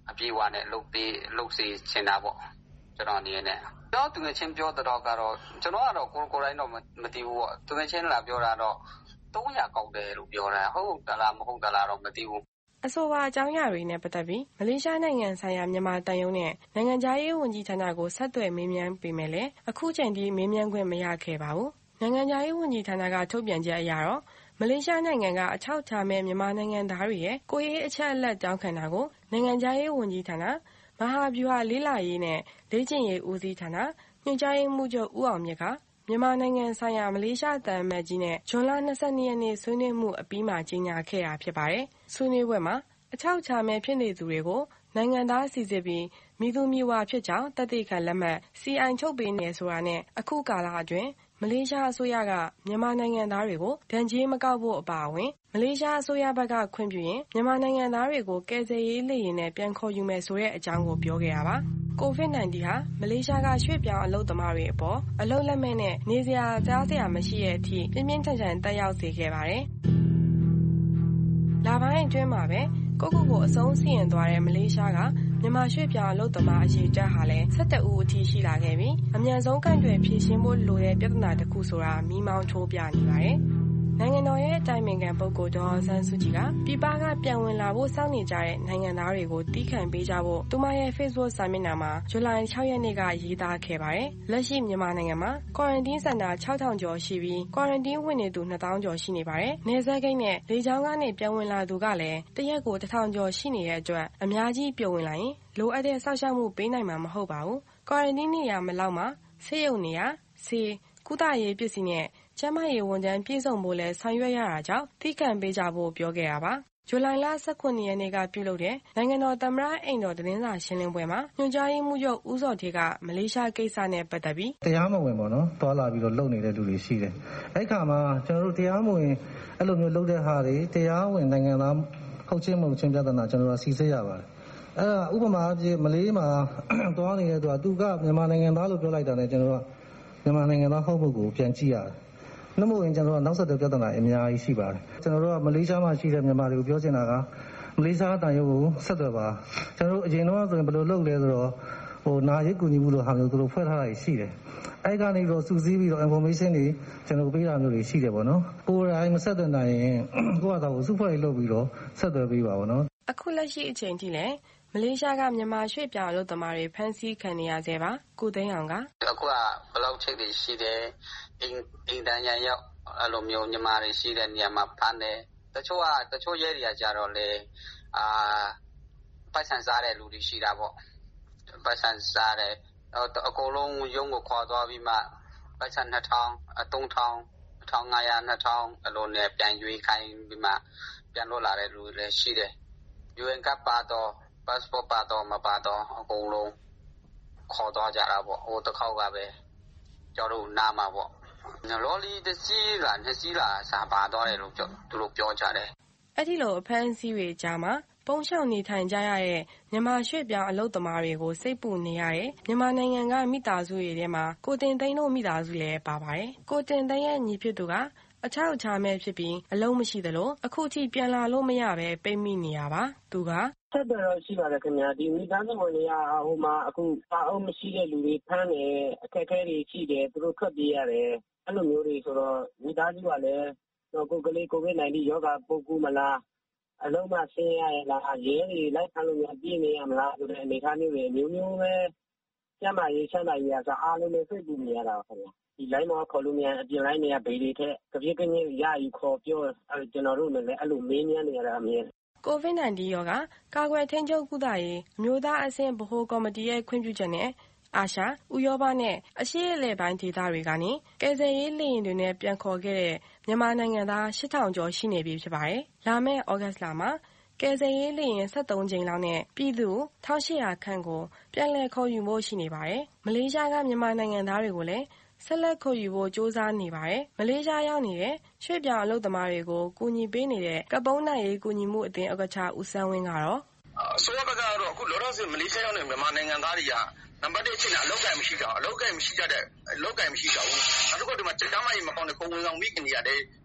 အပြေးဝနဲ့လုပ်ပေးလုပ်စီချင်တာပေါ့ကျွန်တော်အနေနဲ့တော့သူငယ်ချင်းပြောတော့ကတော့ကျွန်တော်ကတော့ကိုကိုတိုင်းတော့မသိဘူးပေါ့သူငယ်ချင်းလာပြောတာတော့သုံးရာကောက်တယ်လို့ပြောတာဟုတ်တလားမဟုတ်တလားတော့မသိဘူးအဆိုပါအကြောင်းအရာတွေနဲ့ပတ်သက်ပြီးမလေးရှားနိုင်ငံဆိုင်ရာမြန်မာတန်ယုံနဲ့နိုင်ငံခြားရေးဝန်ကြီးဌာနကိုဆက်သွယ်မေးမြန်းပေမဲ့လည်းအခုချိန်ထိမေးမြန်းခွင့်မရခဲ့ပါဘူးနိုင်ငံခြားရေးဝန်ကြီးဌာနကထုတ်ပြန်ချက်အရတော့မလေးရှားနိုင်ငံကအထောက်အထားမဲ့မြန်မာနိုင်ငံသားတွေရဲ့ကိုယ်ရေးအချက်အလက်တောင်းခံတာကိုနိုင်ငံခြားရေးဝန်ကြီးဌာနမဟာဗျူဟာလေးလာရေးနဲ့လေ့ကျင့်ရေးဦးစီးဌာနညွှန်ကြားရေးမှူးချုပ်ဦးအောင်မြင့်ကမြန်မာနိုင်ငံဆိုင်ရာမလေးရှားတန်အမတ်ကြီးနဲ့ဇွန်လ၂၂ရက်နေ့ဆွေးနွေးမှုအပြီးမှာကြေညာခဲ့တာဖြစ်ပါတယ်။ဆွေးနွေးပွဲမှာအထောက်အထားမဲ့ဖြစ်နေသူတွေကိုနိုင်ငံသားစီစစ်ပြီးမိသူမိဝါဖြစ်ကြောင်းသက်သေခံလက်မှတ် စီ အိုင် ချုပ်ပေးနေဆိုတာနဲ့အခုကာလအတွင်းမလေးရှားအစိုးရကမြန်မာနိုင်ငံသားတွေကိုဒဏ်ကြေးမကောက်ဖို့အပါအဝင်မလေးရှားအစိုးရဘက်ကခွင့်ပြုရင်မြန်မာနိုင်ငံသားတွေကိုကယ်ဆယ်ရေးလေယာဉ်နဲ့ပြန်ခေါ်ယူမယ်ဆိုတဲ့အကြောင်းကိုပြောခဲ့တာပါ။ ကိုဗစ်နိုင်တီဟာမလေးရှားကရွှေ့ပြောင်းအလုပ်သမားတွေအပေါ်အလုပ်လက်မဲ့နဲ့နေစရာကြားစရာမရှိတဲ့အထိပြင်းပြင်းထန်ထန်တက်ရောက်စေခဲ့ပါတယ်။လပိုင်းအတွင်းမှာပဲကိုကိုကိုအဆုံးစီရင်သွားတဲ့မလေးရှားကမြန်မာရွှေ့ပြောင်းအလုပ်သမားအရေးတက်ဟာလည်း၁၁ဦးအထိရှိလာခဲ့ပြီးအမြန်ဆုံးကန့်ကွက်ဖြေရှင်းဖို့လိုတဲ့ပြဿနာတစ်ခုဆိုတာမိမောင်းထိုးပြနေပါတယ်။နိုင်ငံတော်ရဲ့အတိုင်ပင်ခံပုဂ္ဂိုလ်ဒေါ်အောင်ဆန်းစုကြည်ကပြည်ပကပြန်ဝင်လာဖို့စောင့်နေကြတဲ့နိုင်ငံသားတွေကိုတီးခံပေးကြဖို့သူမရဲ့ Facebook စာမျက်နှာမှာဇူလိုင်၆ရက်နေ့ကရေးသားခဲ့ပါတယ်။လက်ရှိမြန်မာနိုင်ငံမှာ Quarantine Center ၆ထောင်ကျော်ရှိပြီး Quarantine ဝင်နေသူနှစ်သောင်းကျော်ရှိနေပါတယ်။နယ်စပ်ဂိတ်နဲ့လေကြောင်းကနေပြန်ဝင်လာသူကလည်းတရက်ကိုတစ်ထောင်ကျော်ရှိနေတဲ့အတွက်အများကြီးပြုံဝင်လာရင်လိုအပ်တဲ့စောင့်ရှောက်မှုပေးနိုင်မှာမဟုတ်ပါဘူး။ Quarantine နေရာမလောက်မှာဆေးရုံနေရာဆေးကုသရေးပစ္စည်းနဲ့ကျန်းမာရေးဝန်ထမ်းပြည့်စုံဖို့လဲဆောင်ရွက်ရတာကြောင့်သိခံပေးကြဖို့ပြောခဲ့တာပါ။ဇူလိုင်လ၁၉ရက်နေ့ကပြုလုပ်တဲ့နိုင်ငံတော်သမ္မတအိမ်တော်သတင်းစာရှင်းလင်းပွဲမှာညွှန်ကြားရေးမှူးချုပ်ဦးစောထေးကမလေးရှားကိစ္စနဲ့ပတ်သက်ပြီးတရားမဝင်ပေါ့နော်တွာလာပြီးတော့လုပ်နေတဲ့လူတွေရှိတယ်။အဲ့ခါမှာကျွန်တော်တို့တရားမဝင်အဲ့လိုမျိုးလုပ်တဲ့ဟာတွေတရားဝင်နိုင်ငံသားဟုတ်ချင်းမဟုတ်ချင်းပြဿနာကျွန်တော်တို့စီစစ်ရပါတယ်။အဲ့ဒါဥပမာအဖြစ်မလေးမှာတွာနေတဲ့သူကသူကမြန်မာနိုင်ငံသားလို့ပြောလိုက်တာနဲ့ကျွန်တော်တို့မြန်မာနိုင်ငံသားဟုတ်မှုကိုပြန်ကြည့်ရတယ်။နှမို့ရင်ကျွန်တော်တို့နောက်ဆက်တွဲပြဿနာအများကြီးရှိပါတယ်။ကျွန်တော်တို့ကမလေးရှားမှာရှိတဲ့မြန်မာတွေကိုပြောချင်တာကမလေးရှားတန်ရုပ်ကိုဆက်သွယ်ပါ။ကျွန်တော်တို့အရင်တော့ဆိုရင်ဘယ်လိုလုပ်လဲဆိုတော့ဟိုနာရီကူညီမှုလို့ဟာမျိုးသူတို့ဖွဲ့ထားတာရှိတယ်။အဲ့ကနေတော့စူးစီးပြီးတော့ information တွေကျွန်တော်ပေးတာမျိုးတွေရှိတယ်ပေါ့နော်။ကိုယ်တိုင်မဆက်သွယ်နိုင်ရင်ကိုယ့်အသာကိုစုဖွဲ့လုပ်ပြီးတော့ဆက်သွယ်ပေးပါပေါ့နော်။အခုလက်ရှိအချိန်ထိလည်းမလေးရှားကမြန်မာရွှေ့ပြောင်းအလုပ်သမားတွေဖမ်းဆီးခံနေရသေးပါကိုသိန်းအောင်ကအခုကဘလောက်ချိတ်တွေရှိတယ်အင်းအင်းတန်ရရောက်အဲ့လိုမျိုးညီမတွေရှိတဲ့နေရာမှာဖမ်းတယ်တချို့ကတချို့ရဲတွေကကြတော့လေအာပိုက်ဆံစားတဲ့လူတွေရှိတာပေါ့ပိုက်ဆံစားတယ်အကုန်လုံးရုံးကိုခေါ်သွားပြီးမှပိုက်ဆံနှစ်ထောင်သုံးထောင်တစ်ထောင်ငါးရာနှစ်ထောင်အဲ့လိုနဲ့ပြန်ရွေးခိုင်းပြီးမှပြန်လွတ်လာတဲ့လူတွေလည်းရှိတယ် ယူ အန် ကပါတော့ passport ပါတော့မပါတော့အကုန်လုံးခေါ်သွားကြတာပေါ့ဟိုတစ်ခေါက်ကပဲကျွန်တော်တို့နားမှာပေါ့လော်လီတစ်စီးလားနှစ်စီးလားစာပါတော့တယ်လို့ပြောသူတို့ပြောကြတယ်အဲ့ဒီလိုအဖမ်းဆီးတွေကြားမှာပုံရှောင်နေထိုင်ကြရတဲ့မြန်မာရွှေ့ပြောင်းအလုပ်သမားတွေကိုစိတ်ပူနေရတဲ့မြန်မာနိုင်ငံကမိသားစုတွေထဲမှာကိုတင်သိန်းတို့မိသားစုလည်းပါပါတယ်ကိုတင်သိန်းရဲ့ညီဖြစ်သူကအချောက်ချားမဲ့ဖြစ်ပြီးအလုံးမရှိသလိုအခုထိပြန်လာလို့မရပဲပိတ်မိနေရပါသူကဆက်တယ်တော့ရှိပါတယ်ခင်ဗျာဒီမိသားစုဝင်တွေကဟိုမှာအခုပါအောင်မရှိတဲ့လူတွေဖမ်းတယ်အခက်အခဲတွေရှိတယ်သူတို့ထွက်ပြေးရတယ်အဲ့လိုမျိုးတွေဆိုတော့မိသားစုကလည်းတော့ကိုကလေးကိုဗစ် nineteen ရောဂါပိုးကူးမလားအလုံးမဆင်းရရလားရဲတွေလိုက်ဖမ်းလို့ပြည့်နေရမလားဆိုတဲ့အနေအထားမျိုးတွေမျိုးမျိုးပဲကျမရေးချမ်းသာရေးကအားလုံးနဲ့စိတ်ပူနေရတာခင်ဗျာဒီ line မှာခေါ်လို့မြန်အပြင် line တွေကဘေးတွေထက်ကြပြည့်ကင်းရယူခေါ်ပြောအဲကျွန်တော်တို့လည်းအဲ့လိုမင်းမြန်းနေရတာအမြင်ကိုဗစ် nineteen ရောဂါကာကွယ်ထိန်းချုပ်ကုသရေးအမျိုးသားအဆင့်ဗဟိုကော်မတီရဲ့ခွင့်ပြုချက်နဲ့အာရှ၊ဥရောပနဲ့အရှေ့အလယ်ပိုင်းဒေသတွေကနေကယ်ဆယ်ရေးလေယာဉ်တွေနဲ့ပြန်ခေါ်ခဲ့တဲ့မြန်မာနိုင်ငံသားရှစ်ထောင်ကျော်ရှိနေပြီဖြစ်ပါတယ်။လာမယ့်ဩဂတ်လမှာကယ်ဆယ်ရေးလေယာဉ်၁၃ကြိမ်လောက်နဲ့ပြည်သူ၁၈၀၀ခန့်ကိုပြန်လည်ခေါ်ယူဖို့ရှိနေပါတယ်။မလေးရှားကမြန်မာနိုင်ငံသားတွေကိုလည်းဆက်လက်ခေါ်ယူဖို့စ조사နေပါတယ်။မလေးရှားရောက်နေတဲ့ရွှေ့ပြောင်းအလုပ်သမားတွေကိုကူညီပေးနေတဲ့ကပုံးနိုင်ရေးကူညီမှုအသင်းဥက္ကဋ္ဌဦးစန်းဝင်းကတော့အစိုးရဘက်ကတော့အခုလောလောဆယ်မလေးရှားရောက်နေမြန်မာနိုင်ငံသားတွေကနံပါတ်တစ်အချက်အလုပ်ကိုင်မရှိကြဘူးအလုပ်ကိုင်မရှိကြတဲ့အလုပ်ကိုင်မရှိကြဘူးအခုကဒီမှာကျန်းမာရေးမကောင်းတဲ့ပုံဝင်ဆောင်မိခင်တွေရတယ်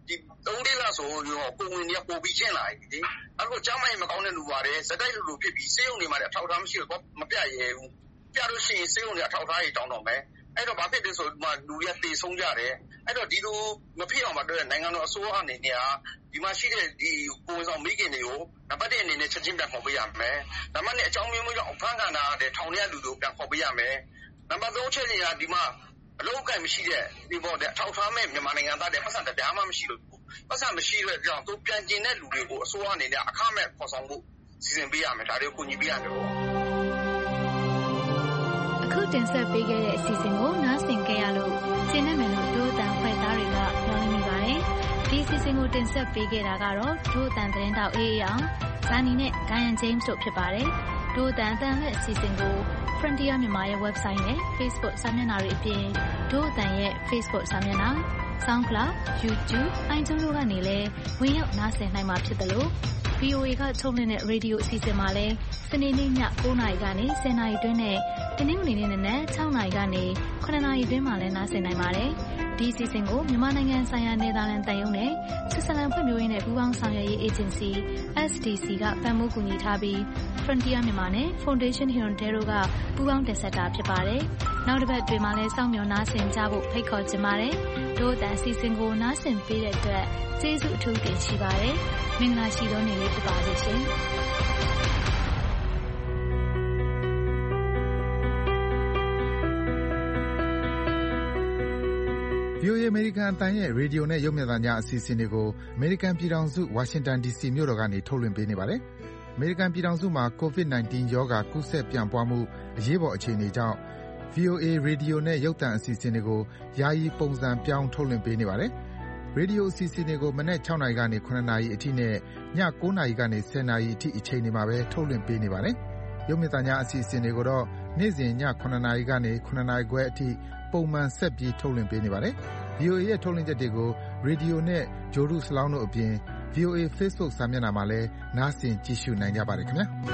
ဒီသုံးလေးလဆိုရောပုံဝင်တွေကပိုပြီးကျင်းလာပြီအဲ့တော့ကျမ်းမာရေးမကောင်းတဲ့လူပါတယ်စတိုက်လူလူဖြစ်ပြီးစေုံနေမှာအထောက်အထားမရှိတော့မပြရဲဘူးပြလို့ရှိရင်စေုံတွေအထောက်အထားတွေတောင်းတော့မယ်အဲ့တော့ဘာဖြစ်လဲဆိုမှလူတွေကတေဆုံးကြတယ်အဲ့တော့ဒီလိုမဖြစ်အောင်မတွေ့နိုင်ငံတော်အစိုးရအနေနဲ့ဒီမှာရှိတဲ့ဒီကိုယ်ဆောင်မိခင်တွေကိုနံပါတ်တစ်အနေနဲ့ချက်ချင်းပြန်ခေါ်ပေးရမယ်နံပါတ်နှစ်အကြောင်းမျိုးမျိုးကြောင့်ဖန်ခံတာတဲ့ထောင်ထဲလူတို့ပြန်ခေါ်ပေးရမယ်နံပါတ်သုံးချက်တွေကဒီမှာအလုံးအကိုင်မရှိတဲ့ဒီပေါ်တဲ့အထောက်အထားမဲ့မြန်မာနိုင်ငံသားတွေပတ်စံတရားမှမရှိလို့ပတ်စံမရှိတဲ့ကြောင့်သူပြန်ကျင်တဲ့လူတွေကိုအစိုးရအနေနဲ့အခမဲ့ခေါ်ဆောင်ဖို့စီစဉ်ပေးရမယ်ဒါတွေကိုကူညီပေးရမယ်ပေါ့အခုတင်ဆက်ပေးခဲ့တဲ့အစီအစဉ်ကိုနားဆင်ကြရလို့ရှင်းနေမယ်လို့ဒို့အတန်ဖွဲ့သားတွေကပြောနေမိပါတယ်ဒီအစီအစဉ်ကိုတင်ဆက်ပေးခဲ့တာကတော့ဒို့အတန်သတင်းတောက်အေးအေးအောင်ဇာနီနဲ့ဂိုင်ယန်ဂျိမ်းစ်တို့ဖြစ်ပါတယ်ဒို့အတန်အတန်ရဲ့အစီအစဉ်ကို Frontier မြန်မာရဲ့ website နဲ့ Facebook စာမျက်နှာတွေအပြင်ဒို့အတန်ရဲ့ Facebook စာမျက်နှာ SoundCloud, YouTube, iTunes တို့ကနေလည်းဝင်ရောက်နားဆင်နိုင်မှာဖြစ်တယ်လို့ ဗီအိုအေ ကထုတ်လွှင့်တဲ့ရေဒီယိုအစီအစဉ်မှာလည်းစနေနေ့ည9:00နာရီကနေ10:00နာရီတွင်းနဲ့တနင်္ဂနွေနေ့နက်6:00နာရီကနေ9:00နာရီတွင်းမှာလည်းနားဆင်နိုင်ပါတယ်။ဒီအစီအစဉ်ကိုမြန်မာနိုင်ငံဆိုင်ရာနယ်သာလန်တန်ယုံနဲ့ဆွစ်ဇာလန်ဖွံ့ဖြိုးရေးနဲ့ပူးပေါင်းဆောင်ရွက်ရေးအေဂျင်စီ အက်စ် ဒီ စီ ကပံ့ပိုးကူညီထားပြီး Frontier မြန်မာနဲ့ Foundation Hyundai တို့ကပူးပေါင်းတင်ဆက်တာဖြစ်ပါတယ်။နောက်တစ်ပတ်တွင်မှာလည်းစောင့်မျှော်နားဆင်ကြဖို့ဖိတ်ခေါ်ချင်ပါတယ်။တို့အတန်အစီအစဉ်ကိုနားဆင်ပေးတဲ့အတွက်ကျေးဇူးအထူးတင်ရှိပါတယ်။မင်္ဂလာရှိသောနေ့လေးဖြစ်ပါစေရှင်။ဗီအိုအေ အမေရိကန်အသံရဲ့ရေဒီယိုနဲ့ရုပ်မြင်သံကြားအစီအစဉ်တွေကိုအမေရိကန်ပြည်ထောင်စုဝါရှင်တန်ဒီစီမြို့တော်ကနေထုတ်လွှင့်ပေးနေပါတယ်။အမေရိကန်ပြည်ထောင်စုမှာ ကိုဗစ် 19 ရောဂါကူးစက်ပြန့်ပွားမှုအရေးပေါ်အခြေအနေကြောင့် ဗီအိုအေ ရေဒီယိုနဲ့ရုပ်သံအစီအစဉ်တွေကိုယာယီပုံစံပြောင်းထုတ်လွှင့်ပေးနေပါတယ်။ရေဒီယိုအစီအစဉ်တွေကိုမနက်6:00နာရီကနေ9:00နာရီအထိနဲ့ည9:00နာရီကနေ10:00နာရီအထိအချိန်တွေမှာပဲထုတ်လွှင့်ပေးနေပါတယ်။ရုပ်မြင်သံကြားအစီအစဉ်တွေကိုတော့နေ့စဉ်ည9:00နာရီကနေ9:00နာရီခွဲအထိပုံမှန်ဆက်ပြီးထုတ်လွှင့်ပေးနေပါတယ်။ ဗီအိုအေရဲ့ထုတ်လွှင့်ချက်တွေကိုရေဒီယိုနဲ့ဂြိုဟ်တုစလောင်းတို့အပြင် ဗီအိုအေ Facebook စာမျက်နှာမှာလည်းနားဆင်ကြည့်ရှုနိုင်ကြပါတယ်ခင်ဗျာ။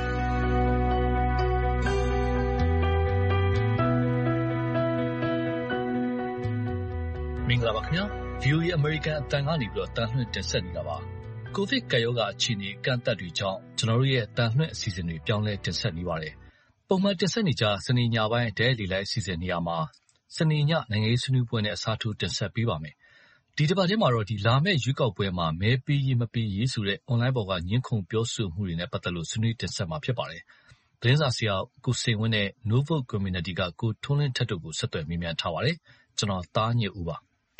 မင်္ဂလာပါခင်ဗျာ ဗီအိုအေ အမေရိကန်အသံကနေပြီးတော့တန်လှည့်တင်ဆက်နေတာပါကိုဗစ်ကပ်ရောဂါအခြေအနေကန့်သတ်တွေကြောင့်ကျွန်တော်တို့ရဲ့တန်လှည့်အစီအစဉ်တွေပြောင်းလဲတင်ဆက်နေပါတယ်ပုံမှန်တင်ဆက်နေကြစနေညပိုင်းဒဲလီလိုက်အစီအစဉ်နေရာမှာစနေညနိုင်ငံရေးဆွေးနွေးပွဲနဲ့အစားထိုးတင်ဆက်ပေးပါမယ်ဒီတစ်ပတ်ထဲမှာတော့ဒီလာမယ့်ရွေးကောက်ပွဲမှာမဲပေးရေးမပေးရေးဆိုတဲ့ online ပေါ်ကညှင်းခုန်ပြောဆိုမှုတွေနဲ့ပတ်သက်လို့ဆွေးနွေးတင်ဆက်မှာဖြစ်ပါတယ်သတင်းစာဆရာကိုစိန်ဝင်းနဲ့ Novel Community ကကိုထွန်းလင်းထက်တို့ကိုဆက်သွယ်မေးမြန်းထားပါတယ်ကျွန်တော်သားညစ်ဦးပါ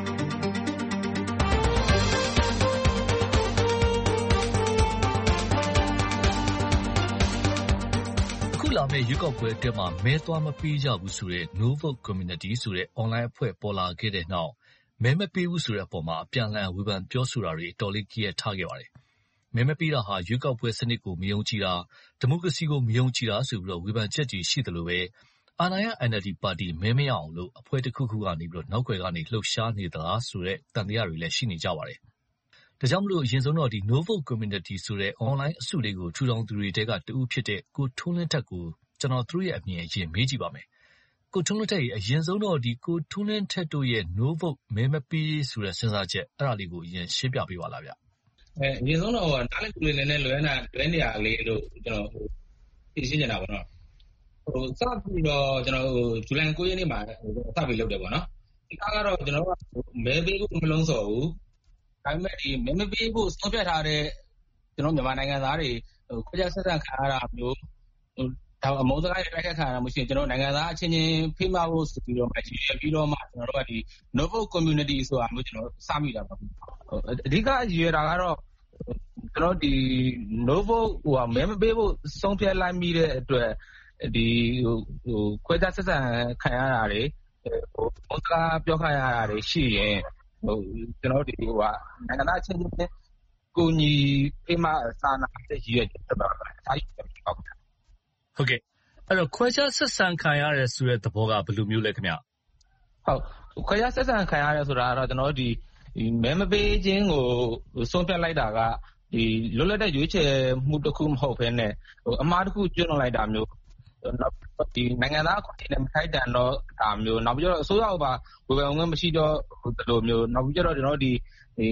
လာမယ့်ရွေးကောက်ပွဲအတွင်းမှာမဲသွားမပေးကြဘူးဆိုတဲ့ No Vote Community ဆိုတဲ့ online အဖွဲ့ပေါ်လာခဲ့တဲ့နောက်မဲမပေးဘူးဆိုတဲ့အပေါ်မှာအပြန်အလှန်ဝေဖန်ပြောဆိုတာတွေတော်လေးကြီးရထားခဲ့ပါတယ်။မဲမပေးတာဟာရွေးကောက်ပွဲစနစ်ကိုမယုံကြည်တာဒီမိုကရေစီကိုမယုံကြည်တာဆိုပြီးတော့ဝေဖန်ချက်ကြီးရှိတယ်လို့ပဲအာဏာရ အန် အယ်လ် ဒီ ပါတီမဲမရအောင်လို့အဖွဲ့တစ်ခုခုကနေပြီးတော့နောက်ွယ်ကနေလှုပ်ရှားနေသလားဆိုတဲ့တန်တရားတွေလည်းရှိနေကြပါတယ်။ဒါကြောင့်မလို့အရင်ဆုံးတော့ဒီ No Vote Community ဆိုတဲ့ online အစုလေးကိုထူထောင်သူတွေတဲကတူဖြစ်တဲ့ကိုထွန်းလင်းထက်ကိုကျွန်တော်တို့ရဲ့အမြင်အရင်မေးကြည့်ပါမယ်။ကိုထွန်းလင်းထက်ရဲ့အရင်ဆုံးတော့ဒီကိုထွန်းလင်းထက်တို့ရဲ့ no vote မဲမပေးဆိုတဲ့စဉ်းစားချက်အဲ့ဒါလေးကိုအရင်ရှင်းပြပေးပါလားဗျ။အဲအရင်ဆုံးတော့နားလည်ကူလေးနဲ့လွယ်နေတာလွယ်နေရလေးလို့ကျွန်တော်သိရှင်းနေတာပေါ့နော်။ဟိုစပြီးတော့ကျွန်တော်ဇူလိုင်၉ရက်နေ့မှာစပြီးလုပ်တယ်ပေါ့နော်။ဒီကတော့ကျွန်တော်ကမဲပေးဖို့မလုံးစော်ဘူး။ဒါပေမဲ့ဒီမဲမပေးဖို့ဆုံးဖြတ်ထားတဲ့ကျွန်တော်မြန်မာနိုင်ငံသားတွေဟိုခွဲခြားဆက်ဆံခံရတာမျိုးဒါအမုန်းစကားတွေတိုက်ခတ်ခံရတာမရှိရင်ကျွန်တော်နိုင်ငံသားအချင်းချင်းဖိမဖို့ဆိုပြီးတော့မှရည်ရွယ်ပြီးတော့မှကျွန်တော်တို့ကဒီ No Vote Community ဆိုတာမျိုးကျွန်တော်စမိတာပါအဓိကရည်ရွယ်တာကတော့ကျွန်တော်ဒီ No Vote ဟိုမဲမပေးဖို့ဆုံးဖြတ်လိုက်မိတဲ့အတွက်ဒီဟိုဟိုခွဲခြားဆက်ဆံခံရတာတွေဟိုအမုန်းစကားပြောခံရတာတွေရှိရင်ဟိုကျွန်တော်ဒီဟိုကနိုင်ငံသားအချင်းချင်းကိုညီဖိမစာနာတဲ့ရည်ရွယ်ချက်ပါပဲအားကြီးဟုတ်ဟုတ်ကဲ့အဲ့တော့ခွဲခြားဆက်ဆံခံရတဲ့ဆိုတဲ့သဘောကဘယ်လိုမျိုးလဲခင်ဗျဟုတ်ခွဲခြားဆက်ဆံခံရတယ်ဆိုတာကတော့ကျွန်တော်ဒီမဲမပေးခြင်းကိုဆုံးဖြတ်လိုက်တာကဒီလွတ်လပ်တဲ့ရွေးချယ်မှုတစ်ခုမဟုတ်ဘဲနဲ့ဟိုအမှားတစ်ခုကျွလွန်လိုက်တာမျိုးဒီနိုင်ငံသားအခွင့်အရေးနဲ့မထိုက်တန်တော့ဒါမျိုးနောက်ပြီးတော့အစိုးရကပါဝေဖန်ဝင်မရှိတော့ဒီလိုမျိုးနောက်ပြီးတော့ကျွန်တော်ဒီ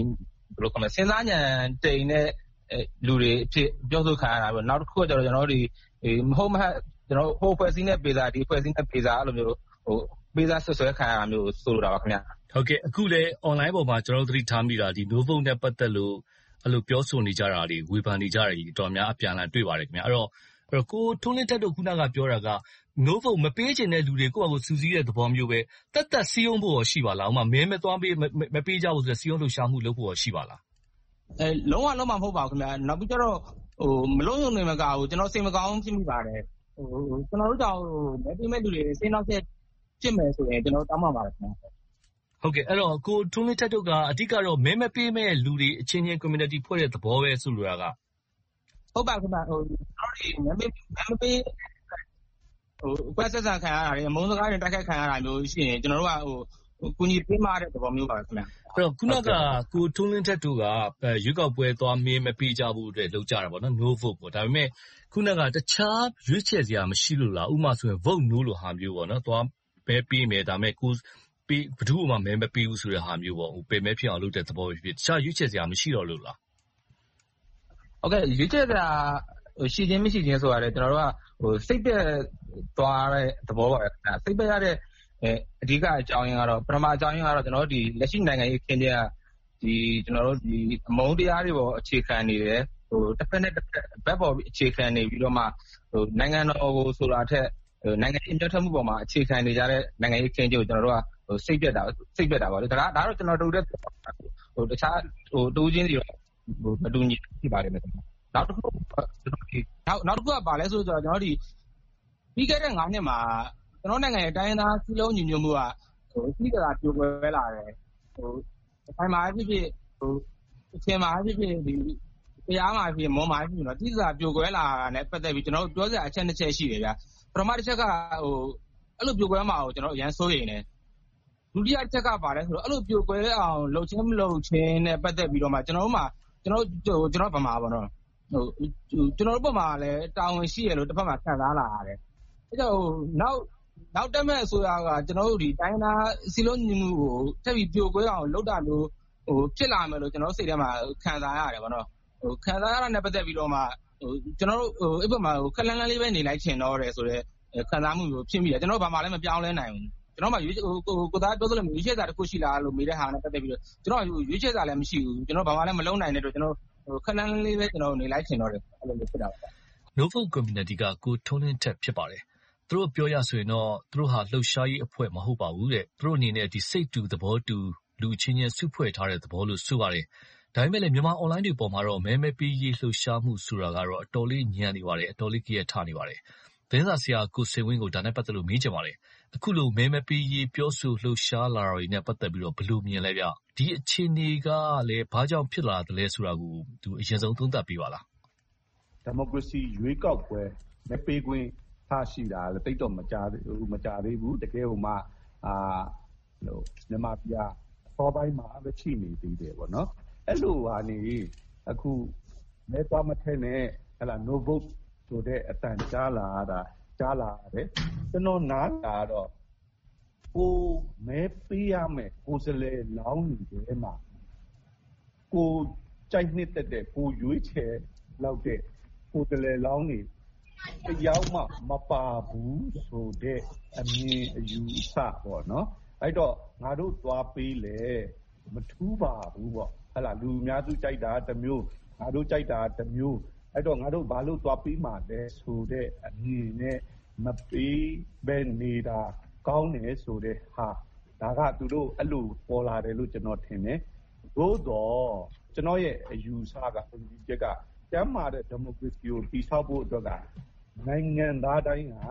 ဘယ်လိုခေါ်မလဲစဉ်းစားဉာဏ်တိမ်တဲ့လူတွေအဖြစ်ပြောဆိုခံရတာပဲနောက်တစ်ခုကကျတော့ကျွန်တော်တို့ဒီမဟုတ်မဟုတ်ကျွန်တော်ဟိုဖွဲ့စည်းတဲ့ပေစာဒီဖွဲ့စည်းတဲ့ပေစာအဲ့လိုမျိုးဟိုပေစာဆွဆွဲခံရတာမျိုးဆိုလိုတာပါခင်ဗျဟုတ်ကဲ့အခုလေ online ပေါ်မှာကျွန်တော်တို့သတိထားမိတာဒီ no vote နဲ့ပတ်သက်လို့အဲ့လိုပြောဆိုနေကြတာတွေဝေဖန်နေကြတယ်တော်များအပြန်အလှန်တွေ့ပါတယ်ခင်ဗျအဲ့တော့အဲ့တော့ကိုထုံးလင်းတက်တို့ခုနကပြောတာက no vote မပေးချင်တဲ့လူတွေကိုယ့်အကိုစူးစီးတဲ့သဘောမျိုးပဲတက်တက်စီးအောင်ဖို့ရရှိပါလားဥမာမဲမသွားပေးမပေးကြဘူးဆိုတဲ့စီးအောင်လှုပ်ရှားမှုလုပ်ဖို့ရရှိပါလားအဲလုံးဝလုံးဝမဟုတ်ပါဘူးခင်ဗျနောက်ပြီးတော့ဟိုမလုံးုံနေမကဘူးကျွန်တော်စိတ်မကောင်းဖြစ်မိပါတယ်ဟိုကျွန်တော်တို့ကြောင့်မဲပေးမဲ့လူတွေစိတ်နောက်ဆက်ဖြစ်မယ်ဆိုရင်ကျွန်တော်တောင်းပန်ပါတယ်ခင်ဗျဟုတ်ကဲ့အဲ့တော့ကိုထုံးလင်းတက်တို့ကအဓိကတော့မဲမပေးမဲ့လူတွေအချင်းချင်း community ဖွဲ့တဲ့သဘောပဲဆိုလိုတာကဟုတ်ပါခင်ဗျဟိုကျွန်တော်တို့မဲမပေးဟိုအကွက်ဆက်ဆံခံရတာတွေအမုန်းစကားတွေတိုက်ခိုက်ခံရတာမျိုးရှိရင်ကျွန်တော်တို့ကဟိုကူညီပေးမှတဲ့သဘောမျိုးပါခင်ဗျအဲ့တော့ခုနကကိုထုံးလင်းထက်တို့ကရွေးကောက်ပွဲသွားမင်းမပေးကြဘူးအတွက်လုပ်ကြတာပေါ့နော် no vote ပေါ့ဒါပေမဲ့ခုနကတခြားရွေးချယ်စရာမရှိလို့လားဥပမာဆိုရင် vote no လို့ဟာမျိုးပေါ့နော်သွားပဲပေးမယ်ဒါပေမဲ့ကိုပေးဘယ်သူမှမဲမပေးဘူးဆိုတဲ့ဟာမျိုးပေါ့ဟိုပယ်မဲဖြစ်အောင်လုပ်တဲ့သဘောပဲဖြစ်တခြားရွေးချယ်စရာမရှိတော့လို့လားဟုတ်ကဲ့ရွေးချယ်စရာဟိုရှိချင်းမရှိချင်းဆိုရတယ်ကျွန်တော်တို့ကဟိုစိတ်ပြက်သွားတဲ့သဘောပါပဲစိတ်ပြက်ရတဲ့အဓိကအကြောင်းရင်းကတော့ပထမအကြောင်းရင်းကတော့ကျွန်တော်တို့ဒီလက်ရှိနိုင်ငံရေးခင်းတဲ့ဒီကျွန်တော်တို့ဒီအမုန်းတရားတွေပေါ်အခြေခံနေတယ်ဟိုတစ်ဖက်နဲ့တစ်ဖက်ဘက်ပေါ်အခြေခံနေပြီးတော့မှဟိုနိုင်ငံတော်ကိုဆိုတာထက်နိုင်ငံရေးညှိနှိုင်းမှုပေါ်မှာအခြေခံနေကြတဲ့နိုင်ငံရေးခင်းကျကိုကျွန်တော်တို့ကဟိုစိတ်ပြက်တာစိတ်ပြက်တာပါလေဒါဒါတော့ကျွန်တော်တို့တဲ့ဟိုတခြားဟိုတူးချင်းတွေဟိုမတူညီဖြစ်ပါတယ်မယ်နောက်တစ်ခုကျွန်တော်ဒီနောက်နောက်တစ်ခုကပါလဲဆိုတော့ကျွန်တော်ဒီပြီးခဲ့တဲ့၅နှစ်မှာကျွန်တော်နိုင်ငံရဲ့တိုင်းရင်းသားစည်းလုံးညီညွတ်မှုကဟိုစီးကလာပြိုကွဲလာတယ်ဟိုအတိုင်းမှာဖြစ်ဖြစ်ဟိုအချင်းမှာဖြစ်ဖြစ်ဒီတရားမှာဖြစ်မွန်မှာဖြစ်တော့စီးကလာပြိုကွဲလာတာနဲ့ပတ်သက်ပြီးကျွန်တော်တို့ပြောစရာအချက်နှစ်ချက်ရှိတယ်ဗျာပထမတစ်ချက်ကဟိုအဲ့လိုပြိုကွဲမှာကိုကျွန်တော်အရန်စိုးရိမ်နေဒုတိယတစ်ချက်ကပါလဲဆိုတော့အဲ့လိုပြိုကွဲအောင်လှုပ်ချင်းမလှုပ်ချင်းနဲ့ပတ်သက်ပြီးတော့မှကျွန်တော်တို့မှာကျွန်တော်တို့ကျွန်တော်ဗမာပေါ့နော်ဟိုကျွန်တော်တို့ဘက်မှာလည်းတာဝန်ရှိရလို့တစ်ဖက်မှာခံစားလာရတယ်အဲ့တော့နောက်နောက်တက်မဲ့အစိုးရကကျွန်တော်တို့ဒီတိုင်းသားစီလုံးညီမှုကိုထပ်ပြီးပြိုကွဲအောင်လုပ်တာမျိုးဟိုဖြစ်လာမယ်လို့ကျွန်တော်တို့စိတ်ထဲမှာခံစားရတယ်ဗောနော်ဟိုခံစားရတာနဲ့ပတ်သက်ပြီးတော့မှဟိုကျွန်တော်တို့ဟိုအဲ့ဘက်မှာဟိုခက်လန်းလန်းလေးပဲနေလိုက်ချင်တော့တယ်ဆိုတော့ခံစားမှုမျိုးဖြစ်မိတယ်ကျွန်တော်ဘာမှလည်းမပြောင်းလဲနိုင်ဘူးကျွန်တော်မှရွေးဟိုကိုသားပြောသလိုရွေးချယ်စာတစ်ခုရှိလားလို့မေးတဲ့ဟာနဲ့ပတ်သက်ပြီးတော့ကျွန်တော်ရွေးချယ်စာလည်းမရှိဘူးကျွန်တော်ဘာမှလည်းမလုပ်နိုင်တဲ့အတွက်ကျွန်တော်ဟိုခက်လန်းလေးပဲကျွန်တော်နေလိုက်ချင်တော့တယ်အဲ့လိုမျိုးဖြစ်တာပါ No vote community ကကိုထုံးလင်းထက်ဖြစ်ပါတယ်သူတို့ပြောရဆိုရင်တော့သူတို့ဟာလှုပ်ရှားရေးအဖွဲ့မဟုတ်ပါဘူးတဲ့သူတို့အနေနဲ့ဒီစိတ်တူသဘောတူလူချင်းချင်းစုဖွဲ့ထားတဲ့သဘောလို့ဆိုပါတယ်ဒါပေမဲ့လည်းမြန်မာ online တွေပေါ်မှာတော့မဲမဲပေးရေးလှုပ်ရှားမှုဆိုတာကတော့အတော်လေးညံနေပါတယ်အတော်လေးကြည့်ရထားနေပါတယ်သတင်းစာဆရာကိုစေဝင်းကိုဒါနဲ့ပတ်သက်လို့မေးချင်ပါတယ်အခုလိုမဲမဲပေးရေးပြောဆိုလှုပ်ရှားလာတာတွေနဲ့ပတ်သက်ပြီးတော့ဘယ်လိုမြင်လဲဗျဒီအခြေအနေကလည်းဘာကြောင့်ဖြစ်လာတယ်လဲဆိုတာကိုသူအရင်ဆုံးသုံးသပ်ပြပါလားဒီမိုကရေစီရွေးကောက်ပွဲမဲပေးခွင့်ထားရှိတာလည်းတိတ်တော့မကြဘူးမကြသေးဘူးတကယ်ဟိုမှာအာဟိုမြန်မာပြည်အစောပိုင်းမှာပဲရှိနေသေးတယ်ပေါ့နော်အဲ့လိုဟာနေအခုမဲသွားမထဲနဲ့ဟလာ no vote ဆိုတဲ့အတန်ကြားလာတာကြားလာတယ်ကျွန်တော်နားလာတော့ကိုမဲပေးရမယ်ကိုစလဲလောင်းနေတယ်မှာကိုကြိုက်နှစ်တက်တဲ့ကိုရွေးချယ်လောက်တဲ့ကိုစလဲလောင်းနေတယောက်မှမပါဘူးဆိုတဲ့အမြင်အယူအဆပေါ့နော်အဲ့တော့ငါတို့သွားပေးလေမထူးပါဘူးပေါ့ဟလာလူအများစုကြိုက်တာတစ်မျိုးငါတို့ကြိုက်တာတစ်မျိုးအဲ့တော့ငါတို့ဘာလို့သွားပေးမှလဲဆိုတဲ့အမြင်နဲ့မပေးပဲနေတာကောင်းတယ်ဆိုတဲ့ဟာဒါကသူတို့အဲ့လိုပေါ်လာတယ်လို့ကျွန်တော်ထင်တယ်သို့တော့ကျွန်တော်ရဲ့အယူဆကဒီချက်ကကျမ်းမာတဲ့ဒီမိုကရေစီကိုတည်ဆောက်ဖို့အတွက်ကနိုင်ငံသားတိုင်းဟာ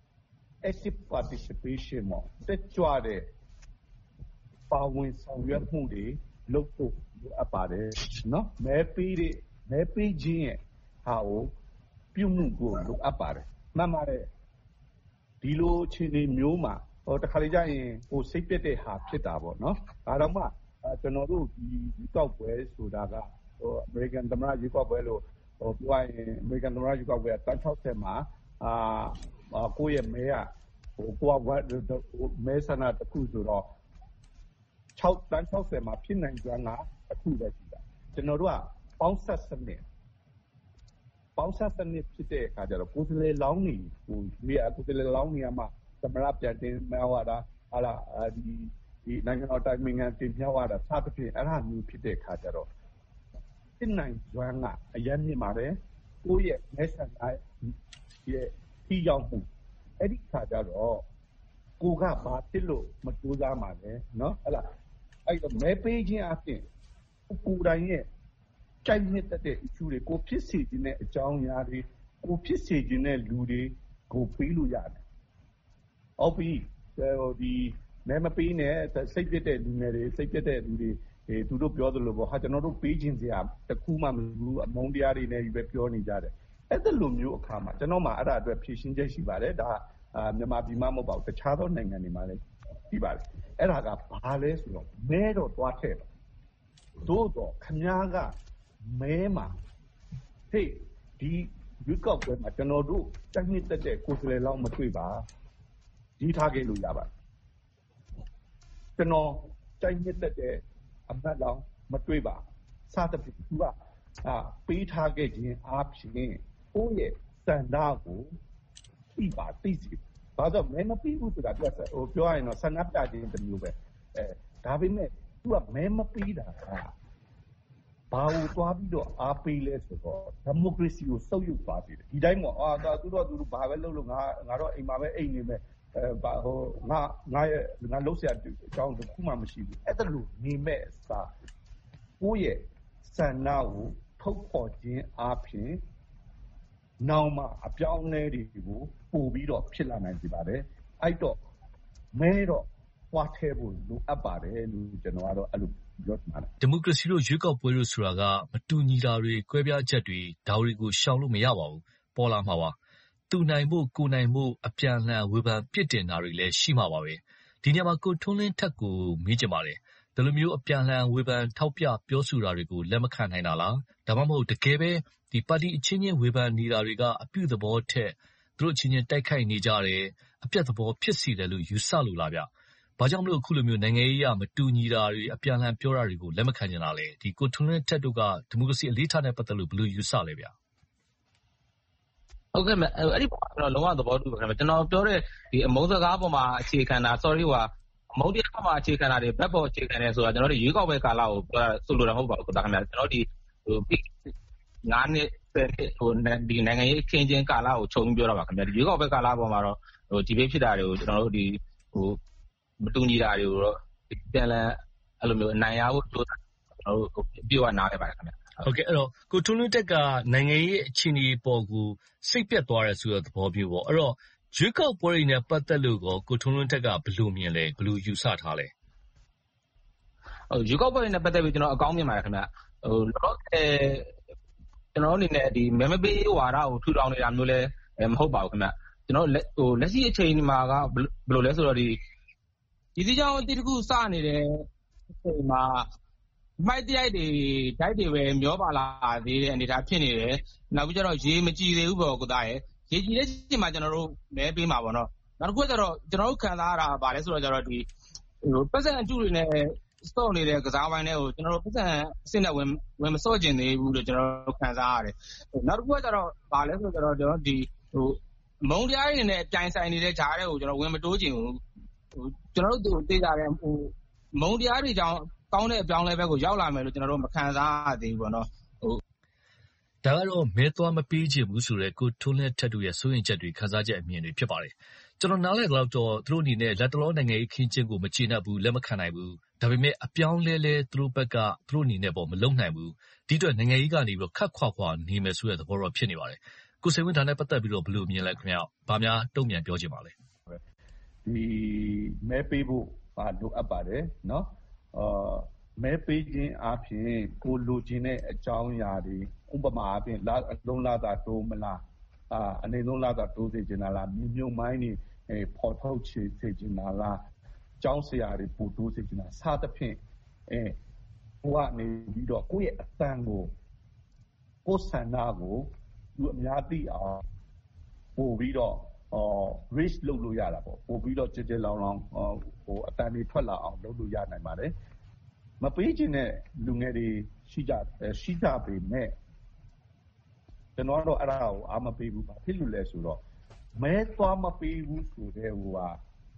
active participation မှာတက်ကြွတဲ့ပါဝင်ဆောင်ရွက်မှုတွေလုပ်ဖို့လိုအပ်ပါတယ်နော်မဲပေးတဲ့မဲပေးခြင်းရဲ့ဟာကိုပြုမှုကိုလိုအပ်ပါတယ်မှန်ပါတယ်ဒီလိုအခြေအနေမျိုးမှာဟိုတခါလေကြာရင်ဟိုစိတ်ပြက်တဲ့ဟာဖြစ်တာပေါ့နော်ဒါတော့မှကျွန်တော်တို့ဒီဒီကောက်ပွဲဆိုတာကဟို American သမ္မတရွေးကောက်ပွဲလို့ဟိုပြောရင် American သမ္မတရွေးကောက်ပွဲတန်း၆၀မှာအာကိုယ့်ရဲ့မဲကဟိုကိုကမဲဆန္ဒတစ်ခုဆိုတော့၆တန်း၆၀မှာဖြစ်နိုင်ကြတာအခုပဲရှိတာကျွန်တော်တို့ကပေါင်းဆက်စနစ်ပေါင်းဆက်စနစ်ဖြစ်တဲ့အခါကျတော့ကိုယ်စားလှယ်လောင်းနေဟိုဒီအကိုယ်စားလှယ်လောင်းနေမှာသမရပြန်တင်မြောက်ရတာဟာလာဒီဒီနိုင်ငံတော်တိုင်ပင်ခံတင်မြောက်ရတာစသဖြင့်အဲ့ဒါမျိုးဖြစ်တဲ့အခါကျတော့တင်နိုင်ကျွမ်းကအရင်မြင်ပါတယ်ကိုယ့်ရဲ့မဲဆန္ဒရဲ့ထီရောက်မှုအဲ့ဒီခါကျတော့ကိုကဘာဖြစ်လို့မကြိုးစားမှာလဲเนาะဟဲ့လားအဲ့တော့မဲပေးခြင်းအပြင်ကိုယ်တိုင်ရဲ့ကြိုက်နှစ်တဲ့ issue တွေကိုဖြစ်စေခြင်းတဲ့အကြောင်းအရာတွေကိုဖြစ်စေခြင်းတဲ့လူတွေကိုပေးလို့ရတယ်။ဟုတ်ပြီဒီမဲမပေးနဲ့စိတ်ပြတဲ့လူငယ်တွေစိတ်ပြတဲ့လူတွေသူတို့ပြောသလိုပေါ့ဟာကျွန်တော်တို့ပေးခြင်းစရာတခုမှမဘူးအမုန်းတရားတွေနဲ့ပဲပြောနေကြတယ်။အဲ့ဒါလိုမျိုးအခါမှာကျွန်တော်မှအဲ့ဒါအတွက်ဖြည့်ရှင်းချက်ရှိပါတယ်ဒါအာမြန်မာပြည်မှာမဟုတ်ပါဘူးတခြားသောနိုင်ငံတွေမှာလည်းရှိပါတယ်အဲ့ဒါကဘာလဲဆိုတော့မဲတော့တွားထည့်တယ်သို့တော့ခင်ဗျားကမဲမှာဟေ့ဒီရွေးကောက်ပွဲမှာကျွန်တော်တို့တက်နှစ်တက်တဲ့ကိုယ်စားလှယ်လောက်မတွေ့ပါဒီထားခဲ့လို့ရပါတယ်ကျွန်တော်တက်နှစ်တက်တဲ့အမတ်လောက်မတွေ့ပါစသဖြင့်သူကအာပေးထားခဲ့ခြင်းအားဖြင့်ကိုယ့်ရဲ့စံသားကိုသိပါသိစီဘာလို့မဲမပြီးဘူးဆိုတာပြောဟိုပြောရရင်တော့ဆန္ဒပြခြင်းတစ်မျိုးပဲအဲဒါပေမဲ့သူကမဲမပြီးတာကဘာလို့သွားပြီးတော့အားပေးလဲဆိုတော့ဒီမိုကရေစီကိုဆုပ်ယုပ်သွားပြီဒီတိုင်းပေါ့အာဒါသူတို့သူတို့ဘာပဲလုပ်လို့ငါငါတော့အိမ်မှာပဲအိမ်နေမယ်အဲဘာဟိုငါငါရဲ့ငါလုံးဆရာအကြောင်းတစ်ခုမှမရှိဘူးအဲ့ဒါလို့နေမဲ့အစားကိုယ့်ရဲ့ဆန္ဒကိုထုတ်ဖော်ခြင်းအားဖြင့်နောက်မှအပြောင်းအလဲတွေကိုပို့ပြီးတော့ဖြစ်လာနိုင်ပြီပါတယ်အဲ့တော့မဲတော့ဟွာထဲဖို့လိုအပ်ပါတယ်လို့ကျွန်တော်ကတော့အဲ့လိုပြောချင်ပါတယ်ဒီမိုကရေစီတို့ရွေးကောက်ပွဲလို့ဆိုတာကမတူညီတာတွေကွဲပြားချက်တွေဒါတွေကိုရှောင်လို့မရပါဘူးပေါ်လာမှာပါသူနိုင်ဖို့ကိုနိုင်ဖို့အပြန်အလှန်ဝေဖန်ပြစ်တင်တာတွေလည်းရှိမှာပါပဲဒီနေရာမှာကိုထွန်းလင်းထက်ကိုမေးချင်ပါတယ်ဒီလိုမျိုးအပြန်အလှန်ဝေဖန်ထောက်ပြပြောဆိုတာတွေကိုလက်မခံနိုင်တာလားဒါမှမဟုတ်တကယ်ပဲဒီပါတီအချင်းချင်းဝေဖန်နေတာတွေကအပြုသဘောထက်သူတို့အချင်းချင်းတိုက်ခိုက်နေကြတယ်အပြတ်သဘောဖြစ်စီတယ်လို့ယူဆလို့လားဗျဘာကြောင့်မလို့အခုလိုမျိုးနိုင်ငံရေးအရမတူညီတာတွေအပြန်အလှန်ပြောတာတွေကိုလက်မခံကြတာလဲဒီကိုထွန်းလင်းထက်တို့ကဒီမိုကရေစီအလေးထားတဲ့ပတ်သက်လို့ဘယ်လိုယူဆလဲဗျဟုတ်ကဲ့အဲ့ဒီပေါ်ကျွန်တော်လုံးဝသဘောတူပါတယ်ကျွန်တော်ပြောတဲ့ဒီအမုန်းစကားပေါ်မှာအခြေခံတာ sorry ဟိုအမုန်းတရားပေါ်မှာအခြေခံတာတွေဘက်ပေါ်အခြေခံတယ်ဆိုတာကျွန်တော်တို့ရွေးကောက်ပွဲကာလကိုပြောဆိုလိုတာမဟုတ်ပါဘူးဒါခင်ဗျာကျွန်တော်ဒီဟိုငါးနှစ်ဆယ်နှစ်ဟိုဒီနိုင်ငံရေးခင်းချင်းကာလကိုခြုံပြီးပြောတာပါခင်ဗျာဒီရွေးကောက်ပွဲကာလပေါ်မှာတော့ဟိုဒီဘေးဖြစ်တာတွေကိုကျွန်တော်တို့ဒီဟိုမတူညီတာတွေကိုတော့ပြန်လဲအဲ့လိုမျိုးအနိုင်ရဖို့တို့ကျွန်တော်တို့ပြောရနားခဲ့ပါတယ်ခင်ဗျာဟုတ်ကဲ့အဲ့တော့ကိုထွန်းလင်းတက်ကနိုင်ငံရေးအခြေအနေပေါ်ကိုစိတ်ပြတ်သွားတယ်ဆိုတဲ့သဘောမျိုးပေါ့အဲ့တော့ရွေးကောက်ပွဲတွေနဲ့ပတ်သက်လို့ကောကိုထွန်းလင်းတက်ကဘယ်လိုမြင်လဲဘယ်လိုယူဆထားလဲဟိုရွေးကောက်ပွဲတွေနဲ့ပတ်သက်ပြီးကျွန်တော်အကောင်းမြင်ပါတယ်ခင်ဗျာဟိုလောကအဲကျွန်တော်အနေနဲ့ဒီမဲမပေးဝါဒကိုထူထောင်နေတာမျိုးလဲမဟုတ်ပါဘူးခင်ဗျကျွန်တော်ဟိုလက်ရှိအချိန်မှာကဘယ်လိုလဲဆိုတော့ဒီဒီစီကြောင့်တိတခုစနေတယ်အချိန်မှာမိုက်တရိုက်တွေဓာတ်တွေပဲမျောပါလာသေးတဲ့အနေအထားဖြစ်နေတယ်နောက်ပြီးကျတော့ရေမကြည်သေးဘူးပေါ့ကိုသားရဲ့ရေကြည်တဲ့အချိန်မှာကျွန်တော်တို့မဲပေးမှာပေါ့နော်နောက်တစ်ခုကျတော့ကျွန်တော်တို့ခံစားရတာဗာလဲဆိုတော့ကျတော့ဒီဟိုပတ်စံအကျူတွေနဲ့စော့နေတဲ့ကစားပိုင်းတွေကိုကျွန်တော်တို့ပတ်စံအစ်နဲ့ဝင်ဝင်မစော့ကျင်သေးဘူးလို့ကျွန်တော်တို့ခံစားရတယ်နောက်တစ်ခုကျတော့ဗာလဲဆိုတော့ကျွန်တော်ဒီဟိုမုံတရားတွေနဲ့ပြိုင်ဆိုင်နေတဲ့ဂျားတွေကိုကျွန်တော်ဝင်မတိုးချင်ဘူးဟိုကျွန်တော်တို့သိကြတယ်ဟိုမုံတရားတွေကြောင့်ကောင်းတဲ့အပြောင်းလဲဘက်ကိုရောက်လာမယ်လို့ကျွန်တော်တို့မခံစားရသေးဘူးပေါ့နော်ဟိုဒါကတော့မဲသွားမပေးချင်ဘူးဆိုတဲ့ကိုထွန်းလင်းထက်တို့ရဲ့စိုးရင်ချက်တွေခန်းစားချက်အမြင်တွေဖြစ်ပါတယ်ကျွန်တော်နားလည်တော့သူတို့အနေနဲ့လက်တလောနိုင်ငံရေးခင်းချင်းကိုမချေနှက်ဘူးလက်မခံနိုင်ဘူးဒါပေမဲ့အပြောင်းလဲလဲသူတို့ဘက်ကသူတို့အနေနဲ့ပေါ့မလုံနိုင်ဘူးဒီအတွက်နိုင်ငံရေးကနေပြီးတော့ခတ်ခွာခွာနေမယ်ဆိုတဲ့သဘောတော့ဖြစ်နေပါတယ်ကိုစိတ်ဝင်ဒါနဲ့ပတ်သက်ပြီးတော့ဘယ်လိုမြင်လဲခင်ဗျာဘာများတုံ့ပြန်ပြောချင်ပါလဲဒီမဲပေးဖို့ဘာလိုအပ်ပါတယ်နော်အာမဲပေးခြင်းအပြင်ကိုလိုချင်တဲ့အကြောင်းအရာတွေဥပမာအပြင်အလုံးလာတာတိုးမလားအာအနေလုံးလာတာတိုးစေချင်တာလားမြုံမိုင်းနေပေါ်ထုတ်ချေစေချင်တာလားကျောင်းဆရာတွေပူတိုးစေချင်တာစသဖြင့်အဲဟိုကနေပြီးတော့ကိုယ့်ရဲ့အတန်ကိုကိုယ်ဆန္ဒကိုသူအများသိအောင်ပို့ပြီးတော့အော် reach လုပ်လို့ရတာပေါ့ပို့ပြီးတော့ကြည်ကြည်လောင်လောင်ဟိုအတန်တွေထွက်လာအောင်လုပ်လို့ရနိုင်ပါတယ်မပေးချင်တဲ့လူငယ်တွေရှိကြရှိကြပေမဲ့ကျွန်တော်တော့အဲ့ဒါကိုအားမပေးဘူးပါဖြစ်လို့လဲဆိုတော့မဲသွားမပေးဘူးဆိုတဲ့ဟိုဟာ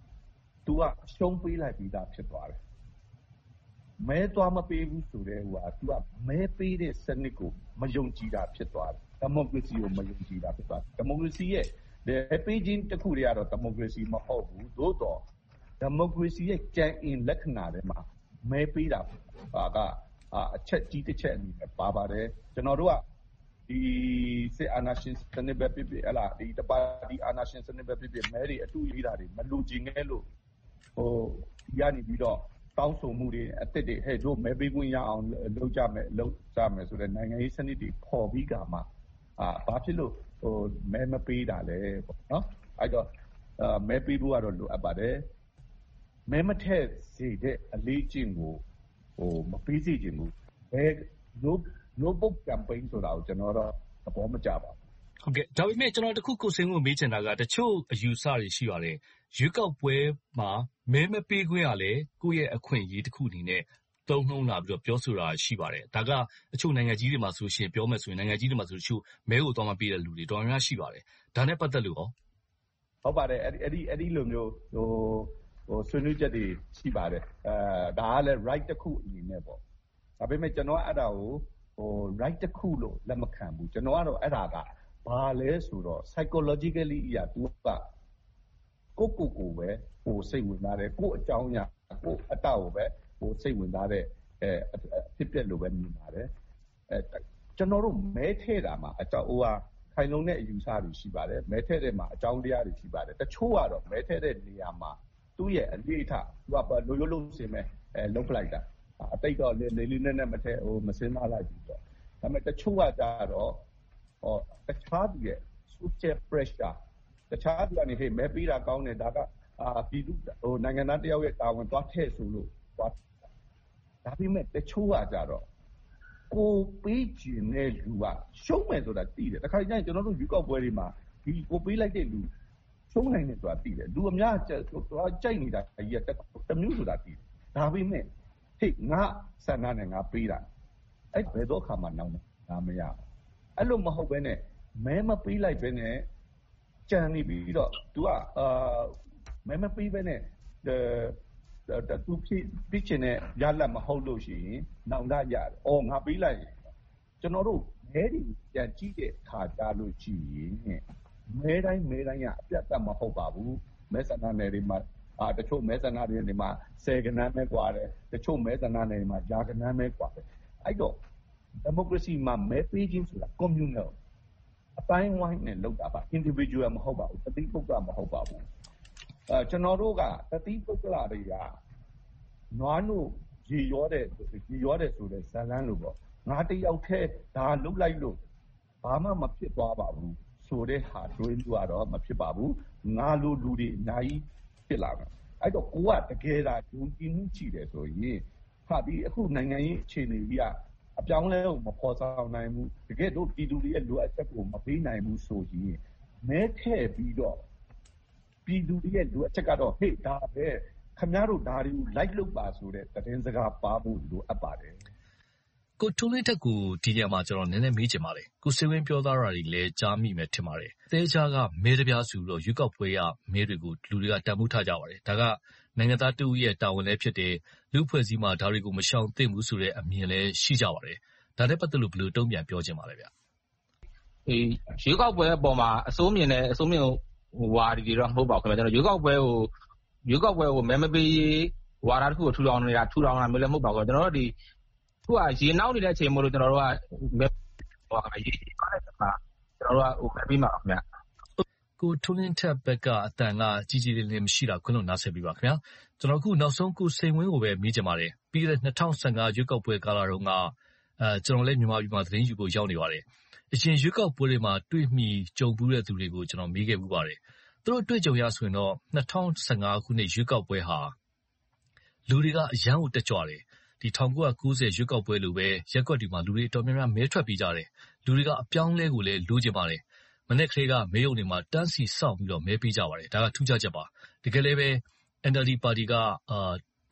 तू ကရှုံးပေးလိုက်ပြီးသားဖြစ်သွားတယ်မဲသွားမပေးဘူးဆိုတဲ့ဟိုဟာ तू ကမဲပေးတဲ့စနစ်ကိုမယုံကြည်တာဖြစ်သွားတယ်ဒီမိုကရေစီကိုမယုံကြည်တာဖြစ်သွားတယ်ဒီမိုကရေစီရဲ့ဒီပေးခြင်းတစ်ခုတွေကတော့ဒီမိုကရေစီမဟုတ်ဘူးသို့တော့ဒီမိုကရေစီရဲ့ကြံအင်လက္ခဏာတွေမှာမဲပေးတာဟာကအချက်ကြီးတစ်ချက်အနေနဲ့ပါပါတယ်ကျွန်တော်တို့ကဒီစစ်အာဏာရှင်စနစ်ပဲဖြစ်ဖြစ်ဟလာဒီတပါတီအာဏာရှင်စနစ်ပဲဖြစ်ဖြစ်မဲတွေအတူရေးတာတွေမလူချင်ခဲ့လို့ဟိုရနေပြီးတော့တောင်းဆိုမှုတွေအစ်စ်တွေဟဲ့တို့မဲပေးခွင့်ရအောင်လုပ်ကြမယ်လုပ်ကြမယ်ဆိုတဲ့နိုင်ငံရေးစနစ်တွေပေါ်ပြီးကမှအာဘာဖြစ်လို့ဟိုမဲမပေးတာလဲပေါ့နော်အဲ့တော့အာမဲပေးဖို့ကတော့လိုအပ်ပါတယ်မဲမထက်စေတဲ့အလေးကျင့်ကိုဟိုမပေးစေချင်ဘူးဘယ်လိုno book campaign ဆိုတာကိုကျွန်တော်တော့သဘောမကျပါဘူးဟုတ်ကဲ့ဒါပေမဲ့ကျွန်တော်တခုကိုစိန်ကိုမေးချင်တာကတချို့အယူဆတွေရှိပါတယ်ရွေးကောက်ပွဲမှာမဲမပေးခွင့်ရလဲကိုယ့်ရဲ့အခွင့်အရေးတစ်ခုအနေနဲ့သုံးနှုံးလာပြီးတော့ပြောဆိုတာရှိပါတယ်ဒါကအချို့နိုင်ငံကြီးတွေမှာဆိုရှင်ပြောမယ်ဆိုရင်နိုင်ငံကြီးတွေမှာဆိုတချို့မဲကိုတော့မပေးတဲ့လူတွေတော်တော်များရှိပါတယ်ဒါနဲ့ပတ်သက်လို့ရောဟုတ်ပါတယ်အဲ့ဒီအဲ့ဒီအဲ့ဒီလိုမျိုးဟိုဟိုဆွေးနွေးချက်တွေရှိပါတယ်အဲဒါကလည်း right တစ်ခုအနေနဲ့ပေါ့ဒါပေမဲ့ကျွန်တော်အဲ့ဒါကိုဟို right တစ်ခုလို့လက်မခံဘူးကျွန်တော်ကတော့အဲ့ဒါကဘာလဲဆိုတော့ psychologically အရာ तू ကကိုကိုကိုပဲဟိုစိတ်ဝင်စားတယ်ကိုအကြောင်းအရာကိုအတောက်ကိုပဲဟိုစိတ်ဝင်စားတဲ့အဲဖြစ်ပျက်လို့ပဲမြင်ပါတယ်အဲကျွန်တော်တို့မဲထဲတာမှာအကြောင်းဟိုဟာခိုင်လုံတဲ့အယူဆတွေရှိပါတယ်မဲထဲတဲ့မှာအကြောင်းတရားတွေရှိပါတယ်တချို့ကတော့မဲထဲတဲ့နေရာမှာသူ့ရဲ့အလေးထား तू ကလိုလိုလုံးစင်မဲ့အဲလုတ်လိုက်တာအတိတ်တော့လေလေးလေးနဲ့နဲ့မထဲဟိုမစင်းမလိုက်ဘူးတော့ဒါပေမဲ့တချို့ကကြတော့ဟောတခြားသူရဲ့ social pressure တခြားသူကနေဟေးမဲပေးတာကောင်းတယ်ဒါကအာပြည်သူဟိုနိုင်ငံသားတယောက်ရဲ့တာဝန်သွားထည့်ဆိုလို့သွားဒါပေမဲ့တချို့ကကြတော့ကိုပေးကျင်တဲ့လူကရှုံးမယ်ဆိုတာသိတယ်တခါကျရင်ကျွန်တော်တို့ယူကောက်ပွဲတွေမှာဒီကိုပေးလိုက်တဲ့လူရှုံးနိုင်တယ်ဆိုတာသိတယ်လူအများတော့ကြိုက်နေတာကြီးကတမျိုးဆိုတာသိတယ်ဒါပေမဲ့ဟေးငါဆန္ဒနဲ့ငါပေးတာအဲ့ဘယ်တော့ခါမှနောက်ငါမရဘူးအဲ့လိုမဟုတ်ဘဲနဲ့မဲမပေးလိုက်ဘဲနဲ့ကြံနေပြီးတော့ तू อ่ะအာမဲမပေးဘဲနဲ့အဲတူဖြစ်ဖြစ်ချင်တဲ့ရလက်မဟုတ်လို့ရှိရင်နောင်တရတယ်။အော်ငါပေးလိုက်ရင်ကျွန်တော်တို့မဲတွေပြန်ကြည့်တဲ့ခါကြလို့ရှိရင်မဲတိုင်းမဲတိုင်းကအပြတ်တတ်မဟုတ်ပါဘူး။မဲဆန္ဒနယ်တွေမှာအာတချို့မဲဆန္ဒနယ်တွေမှာဆယ်ကနန်းပဲกว่าတယ်တချို့မဲဆန္ဒနယ်တွေမှာရာကနန်းပဲกว่าတယ်အဲ့တော့ဒီမိုကရေစီမှာမဲပေးခြင်းဆိုတာ communal အတိုင်းဝိုင်းနဲ့လုပ်တာပါ individual မဟုတ်ပါဘူးတတိပုဂ္ဂလမဟုတ်ပါဘူးအဲကျွန်တော်တို့ကတတိပုဂ္ဂလတွေကနွားတို့ရေရောတဲ့ရေရောတဲ့ဆိုတဲ့ဇာလန်းလို့ပေါ့ငါတယောက်တည်းဒါလှုပ်လိုက်လို့ဘာမှမဖြစ်သွားပါဘူးဆိုတဲ့ဟာတွေးလို့ကတော့မဖြစ်ပါဘူးငါလိုလူတွေအများကြီးဖြစ်လာတယ်အဲ့တော့ကိုကတကယ်ဒါယုံကြည်မှုရှိတယ်ဆိုရင်ဟာဒီအခုနိုင်ငံရေးအခြေအနေကြီးကအပြောင်းလဲကိုမဖော်ဆောင်နိုင်ဘူးတကယ်တော့ပြည်သူတွေရဲ့လိုအပ်ချက်ကိုမပေးနိုင်ဘူးဆိုရင်မဲထည့်ပြီးတော့ပြည်သူတွေရဲ့လိုအပ်ချက်ကတော့ဟေ့ဒါပဲခင်ဗျားတို့ဒါတွေကို like လုပ်ပါဆိုတဲ့သတင်းစကားပါဖို့လိုအပ်ပါတယ်ကိုထုံးလင်းထက်ကိုဒီညမှာကျွန်တော်နည်းနည်းမေးချင်ပါတယ်ကိုစေဝင်းပြောသားတာတွေလည်းကြားမိမယ်ထင်ပါတယ်တဲချာကမဲတပြားစုတော့ရွေးကောက်ပွဲရမဲတွေကိုလူတွေကတန်ဖိုးထားကြပါတယ်ဒါကနိုင်ငံသားတူရဲ့တာဝန်လည်းဖြစ်တယ်လူဖွဲ့စည်းမှာဒါတွေကိုမရှောင်သင့်ဘူးဆိုတဲ့အမြင်လည်းရှိကြပါတယ်ဒါနဲ့ပတ်သက်လို့ဘယ်လိုတုံ့ပြန်ပြောချင်ပါလဲဗျအေးရွေးကောက်ပွဲအပေါ်မှာအစိုးမြင်နဲ့အစိုးမြင်ဟိုဝါဒီတွေတော့မဟုတ်ပါဘူးခင်ဗျာကျွန်တော်ရွေးကောက်ပွဲကိုရွေးကောက်ပွဲကိုမဲမပေးဝါဒတစ်ခုကိုထူထောင်နေတာထူထောင်တာမျိုးလည်းမဟုတ်ပါဘူးကျွန်တော်တို့ဒီခုကရေနောက်နေတဲ့အချိန်မို့လို့ကျွန်တော်တို့ကမဲဟိုရေပါတဲ့အခါကျွန်တော်တို့ကဟိုမဲပေးမှာခင်ဗျာကိုထုံးလင်းထက်ဘက်ကအတန်ကကြီးကြီးလေးလေးမရှိတာခွင့်လို့နားဆက်ပြီးပါခင်ဗျာကျွန်တော်အခုနောက်ဆုံးကိုစိန်ဝင်းကိုပဲမေးချင်ပါတယ်ပြီးခဲ့တဲ့၂၀၁၅ရွေးကောက်ပွဲကာလတုန်းကအဲကျွန်တော်လည်းမြန်မာပြည်မှာသတင်းယူဖို့ရောက်နေပါတယ်အရင်ရွေးကောက်ပွဲတွေမှာတွေ့မိကြုံဘူးတဲ့သူတွေကိုကျွန်တော်မေးခဲ့ဘူးပါတယ်သူတို့တွေ့ကြုံရဆိုရင်တော့၂၀၁၅ခုနှစ်ရွေးကောက်ပွဲဟာလူတွေကအရန်ကိုတက်ကြွတယ်ဒီ၁၉၉၀ရွေးကောက်ပွဲလိုပဲရက်ကွက်ဒီမှာလူတွေတော်များများမဲထွက်ပြီးကြတယ်လူတွေကအပြောင်းလဲကိုလည်းလိုချင်ပါတယ်မနေ့ကလေးကမဲရုံတွေမှာတန်းစီစောင့်ပြီးတော့မဲပေးကြပါတယ်ဒါကထူးခြားချက်ပါတကယ်လည်းပဲ N L D ပါတီကအာတောင်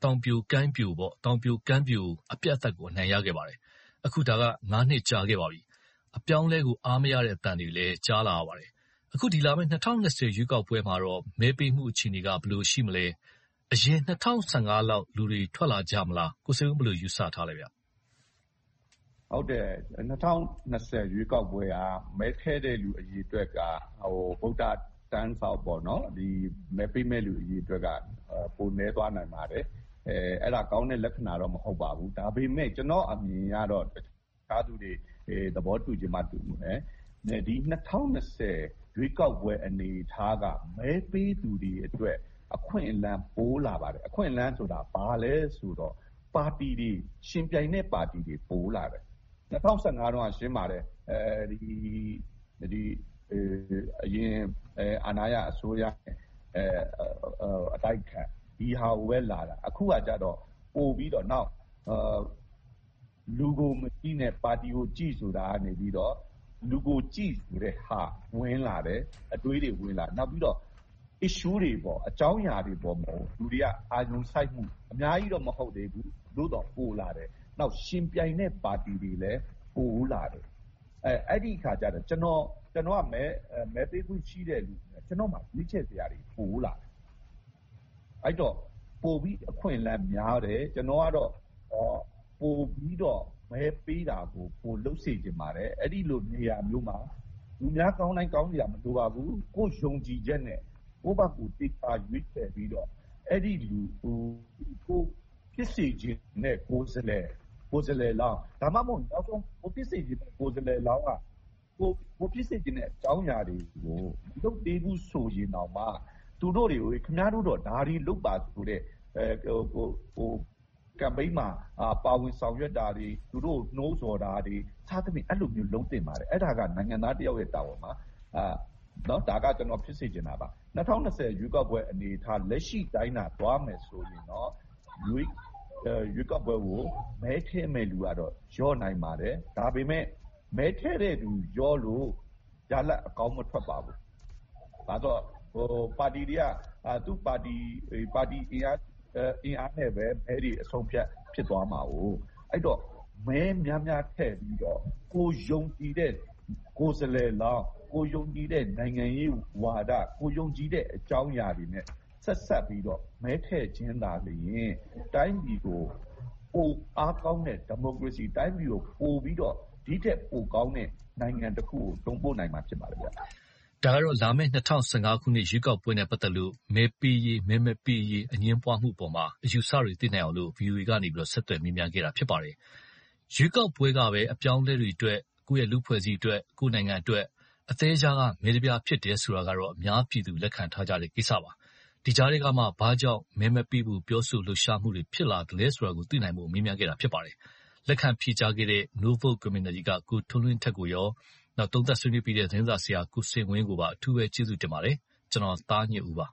တောင်ပြိုကမ်းပြိုပေါ့တောင်ပြိုကမ်းပြိုအပြတ်အသတ်ကိုအနိုင်ရခဲ့ပါတယ်အခုဒါကငါးနှစ်ကြာခဲ့ပါပြီအပြောင်းလဲကိုအားမရတဲ့အတန်တွေလည်းကြားလာရပါတယ်အခုဒီလာမယ့်၂၀၂၀ရွေးကောက်ပွဲမှာတော့မဲပေးမှုအခြေအနေကဘယ်လိုရှိမလဲအရင်၂၀၁၅လောက်လူတွေထွက်လာကြမလားကိုစိန်ဦးဘယ်လိုယူဆထားလဲဗျဟုတ်တယ်၂၀၂၀ရွေးကောက်ပွဲကမဲထဲတဲ့လူအရေးအတွက်ကဟိုဗုဒ္ဓတန်းဆောက်ပေါ့နော်ဒီမဲပေးမဲ့လူအရေးအတွက်ကပုံနေသွားနိုင်ပါတယ်အဲအဲ့ဒါကောင်းတဲ့လက္ခဏာတော့မဟုတ်ပါဘူးဒါပေမဲ့ကျွန်တော်အမြင်ကတော့တခြားသူတွေသဘောတူချင်မှတူမယ်ဒီ၂၀၂၀ရွေးကောက်ပွဲအနေထားကမဲပေးသူတွေအတွက်အခွင့်အလမ်းပိုးလာပါတယ်အခွင့်အလမ်းဆိုတာဘာလဲဆိုတော့ပါတီတွေရှင်ပြိုင်တဲ့ပါတီတွေပိုးလာတယ်၂၀၁၅တော့ရှင်းပါတယ်အဲဒီဒီအရင်အာဏာရအစိုးရအဲအတိုက်ခံဒီဟာကိုပဲလာတာအခုကကြတော့ပို့ပြီးတော့နောက်လူကိုမကြည့်နဲ့ပါတီကိုကြည့်ဆိုတာကနေပြီးတော့လူကိုကြည့်ဆိုတဲ့ဟာဝင်လာတယ်အတွေးတွေဝင်လာနောက်ပြီးတော့ issue တွေပေါ့အကြောင်းအရာတွေပေါ့မဟုတ်လူတွေကအာရုံစိုက်မှုအများကြီးတော့မဟုတ်သေးဘူးလို့တော့ပို့လာတယ်နောက်ရှင်ပြိုင်တဲ့ပါတီတွေလည်းပို့လာတယ်အဲအဲ့ဒီခါကျတော့ကျွန်တော်ကျွန်တော်ကမဲမဲပေးခွင့်ရှိတဲ့လူကျွန်တော်မှရွေးချယ်စရာတွေပို့လာတယ်အဲ့တော့ပို့ပြီးအခွင့်အလမ်းများတယ်ကျွန်တော်ကတော့ပို့ပြီးတော့မဲပေးတာကိုပို့လှုပ်စေချင်ပါတယ်အဲ့ဒီလိုနေရာမျိုးမှာလူများကောင်းတိုင်းကောင်းကြရမလိုပါဘူးကိုယုံကြည်ချက်နဲ့ကိုဘကူတိတ်ပါရွေးချယ်ပြီးတော့အဲ့ဒီလူကိုဖြစ်စေခြင်းနဲ့ကိုယ်စလဲကိုယ်စလဲလောင်းဒါမှမဟုတ်နောက်ဆုံးကိုဖြစ်စေခြင်းနဲ့ကိုယ်စလဲလောင်းကကိုကိုဖြစ်စေခြင်းနဲ့အကြောင်းအရာတွေကိုလုပ်သေးဘူးဆိုရင်တော့မှသူတို့တွေကိုခင်ဗျားတို့တော့ဒါတွေလုပ်ပါဆိုတဲ့အဲဟိုဟိုကမ်ပိန်းမှာပါဝင်ဆောင်ရွက်တာတွေသူတို့နှိုးဆော်တာတွေစားသဖြင့်အဲ့လိုမျိုးလုံးတင်ပါတယ်အဲ့ဒါကနိုင်ငံသားတယောက်ရဲ့တာဝန်မှာအာနော်ဒါကကျွန်တော်ဖြစ်စေချင်တာပါ၂၀၂၀ရွေးကောက်ပွဲအနေထားလက်ရှိတိုင်းတာသွားမယ်ဆိုရင်တော့ရွေးရွေးကောက်ပွဲကိုမဲထဲမဲ့လူကတော့ရော့နိုင်ပါတယ်ဒါပေမဲ့မဲထဲတဲ့လူရော့လို့ရလက်အကောင်းမထွက်ပါဘူးဒါတော့ဟိုပါတီတွေကသူ့ပါတီပါတီအင်အားအင်အားနဲ့ပဲမဲတွေအဆုံးဖြတ်ဖြစ်သွားမှာ哦အဲ့တော့မဲများများထည့်ပြီးတော့ကိုယုံကြည်တဲ့ကိုယ်စလဲလောင်းကိုယုံကြည်တဲ့နိုင်ငံရေးဝါဒကိုယုံကြည်တဲ့အကြောင်းအရာတွေနဲ့ဆက်ဆက်ပြီးတော့မဲထည့်ခြင်းသာလျှင်တိုင်းပြည်ကိုပိုအားကောင်းတဲ့ဒီမိုကရေစီတိုင်းပြည်ကိုပိုပြီးတော့ဒီထက်ပိုကောင်းတဲ့နိုင်ငံတစ်ခုကိုတွန်းပို့နိုင်မှာဖြစ်ပါတယ်ဗျာဒါကတော့လာမယ့်၂၀၁၅ခုနှစ်ရွေးကောက်ပွဲနဲ့ပတ်သက်လို့မဲပေးရေးမဲမပေးရေးအငြင်းပွားမှုပေါ်မှာအယူဆတွေသိနိုင်အောင်လို့ ဗွီအိုအေ ကနေပြီးတော့ဆက်သွယ်မြင်းများခဲ့တာဖြစ်ပါတယ်။ရွေးကောက်ပွဲကပဲအပြောင်းလဲတွေအတွက်ကိုယ့်ရဲ့လူဖွဲ့စည်းအတွက်ကိုယ့်နိုင်ငံအတွက်အသေးချာကမဲတပြားဖြစ်တယ်ဆိုတာကတော့အများပြည်သူလက်ခံထားကြတဲ့ကိစ္စပါ။ဒီကြားတွေကမှဘာကြောင့်မဲမပေးဘူးပြောဆိုလှုပ်ရှားမှုတွေဖြစ်လာတယ်လဲဆိုတာကိုသိနိုင်ဖို့မြင်းများခဲ့တာဖြစ်ပါတယ်။လက်ခံဖြေကြားခဲ့တဲ့ No Vote Community ကကိုထွန်းလင်းထက်ကိုရောနောက်သုံးသက်ဆွေးနွေးပြီးတဲ့သတင်းစာဆရာကိုစင်ဝင်းကိုပါအထူးပဲကျေးဇူးတင်ပါတယ်ကျွန်တော်သားညစ်ဦးပါ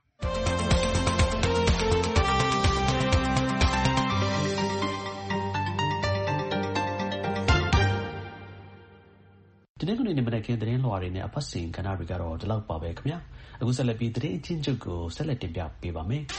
ဒီနေ့ကနေမနက်ခင်းသတင်းလွှာတွေနဲ့အပတ်စဉ်ကဏ္ဍတွေကတော့ဒီလောက်ပါပဲခင်ဗျာအခုဆက်လက်ပြီးသတင်းအချင်းချုပ်ကိုဆက်လက်တင်ပြပေးပါမယ်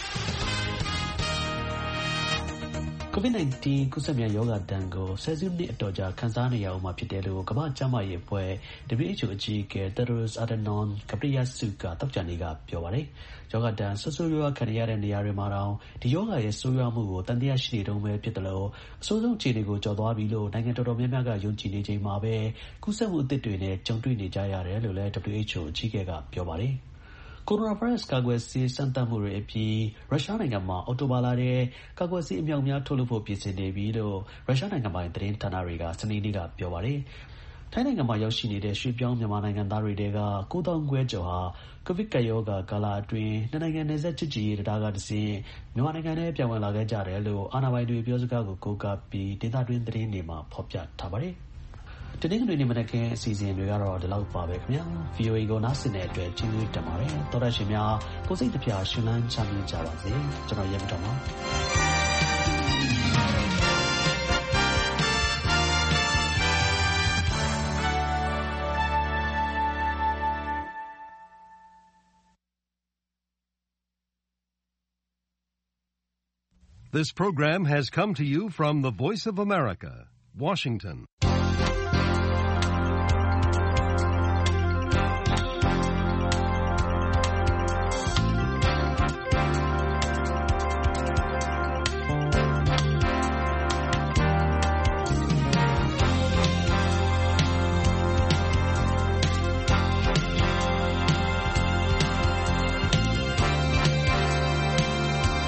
ကိုဗစ်-၁၉ ကူးစက်မြန်ရောဂါဒဏ်ကိုဆယ်စုနှစ်အတော်ကြာခံစားနေရအောင်မှာဖြစ်တယ်လို့ကမ္ဘာ့ကျန်းမာရေးအဖွဲ့ ဒဗလ်ယူ အို အကြီးအကဲ Tedros Adhanom Ghebreyesus ကသောကြာနေ့ကပြောပါတယ်။ရောဂါဒဏ်ဆိုးဆိုးရွားရွားခံနေရတဲ့နေရာတွေမှာတောင်ဒီရောဂါရဲ့ဆိုးရွားမှုကိုသံသယရှိနေတုန်းပဲဖြစ်တယ်လို့အဆိုးဆုံးအခြေအနေကိုကျော်သွားပြီလို့နိုင်ငံတော်တော်များများကယုံကြည်နေချိန်မှာပဲကူးစက်မှုအသစ်တွေနဲ့ကြုံတွေ့နေကြရတယ်လို့လည်း ဒဗလ်ယူ အို အကြီးအကဲကပြောပါတယ်။ကိုရိုနာဗိုင်းရပ်စ်ကာကွယ်ဆေးစမ်းသပ်မှုတွေအပြီးရုရှားနိုင်ငံမှာအော်တိုဘာလထဲကာကွယ်ဆေးအမြောက်များထုတ်လုပ်ဖို့ပြင်ဆင်နေပြီလို့ရုရှားနိုင်ငံပိုင်သတင်းဌာနတွေကစနေနေ့ကပြောပါတယ်။ထိုင်းနိုင်ငံမှာရောက်ရှိနေတဲ့ရွှေ့ပြောင်းမြန်မာနိုင်ငံသားတွေထဲကကိုးသောင်းခွဲကျော်ဟာကိုဗစ်ကပ်ရောဂါကာလအတွင်းနှစ်နိုင်ငံနယ်စပ်ချစ်ကြည်ရေးတရားကတဆင့်မြန်မာနိုင်ငံထဲပြန်ဝင်လာခဲ့ကြတယ်လို့အာဏာပိုင်တွေပြောစကားကိုကိုးကားပြီးဒေသတွင်းသတင်းတွေမှာဖော်ပြထားပါတယ်။တနင်္ဂနွေနေ့မနက်ခင်းအစီအစဉ်တွေကတော့ဒီလောက်ပါပဲခင်ဗျာ ဗီအိုအေ ကိုနားဆင်တဲ့အတွက်ကျေးဇူးတင်ပါတယ်တော်ရရှင်များကိုစိတ်နှပြရှင်လန်းချမ်းမြေ့ကြပါစေကျွန်တော်ရဲမတော်ပါ This program has come to you from the Voice of America, Washington.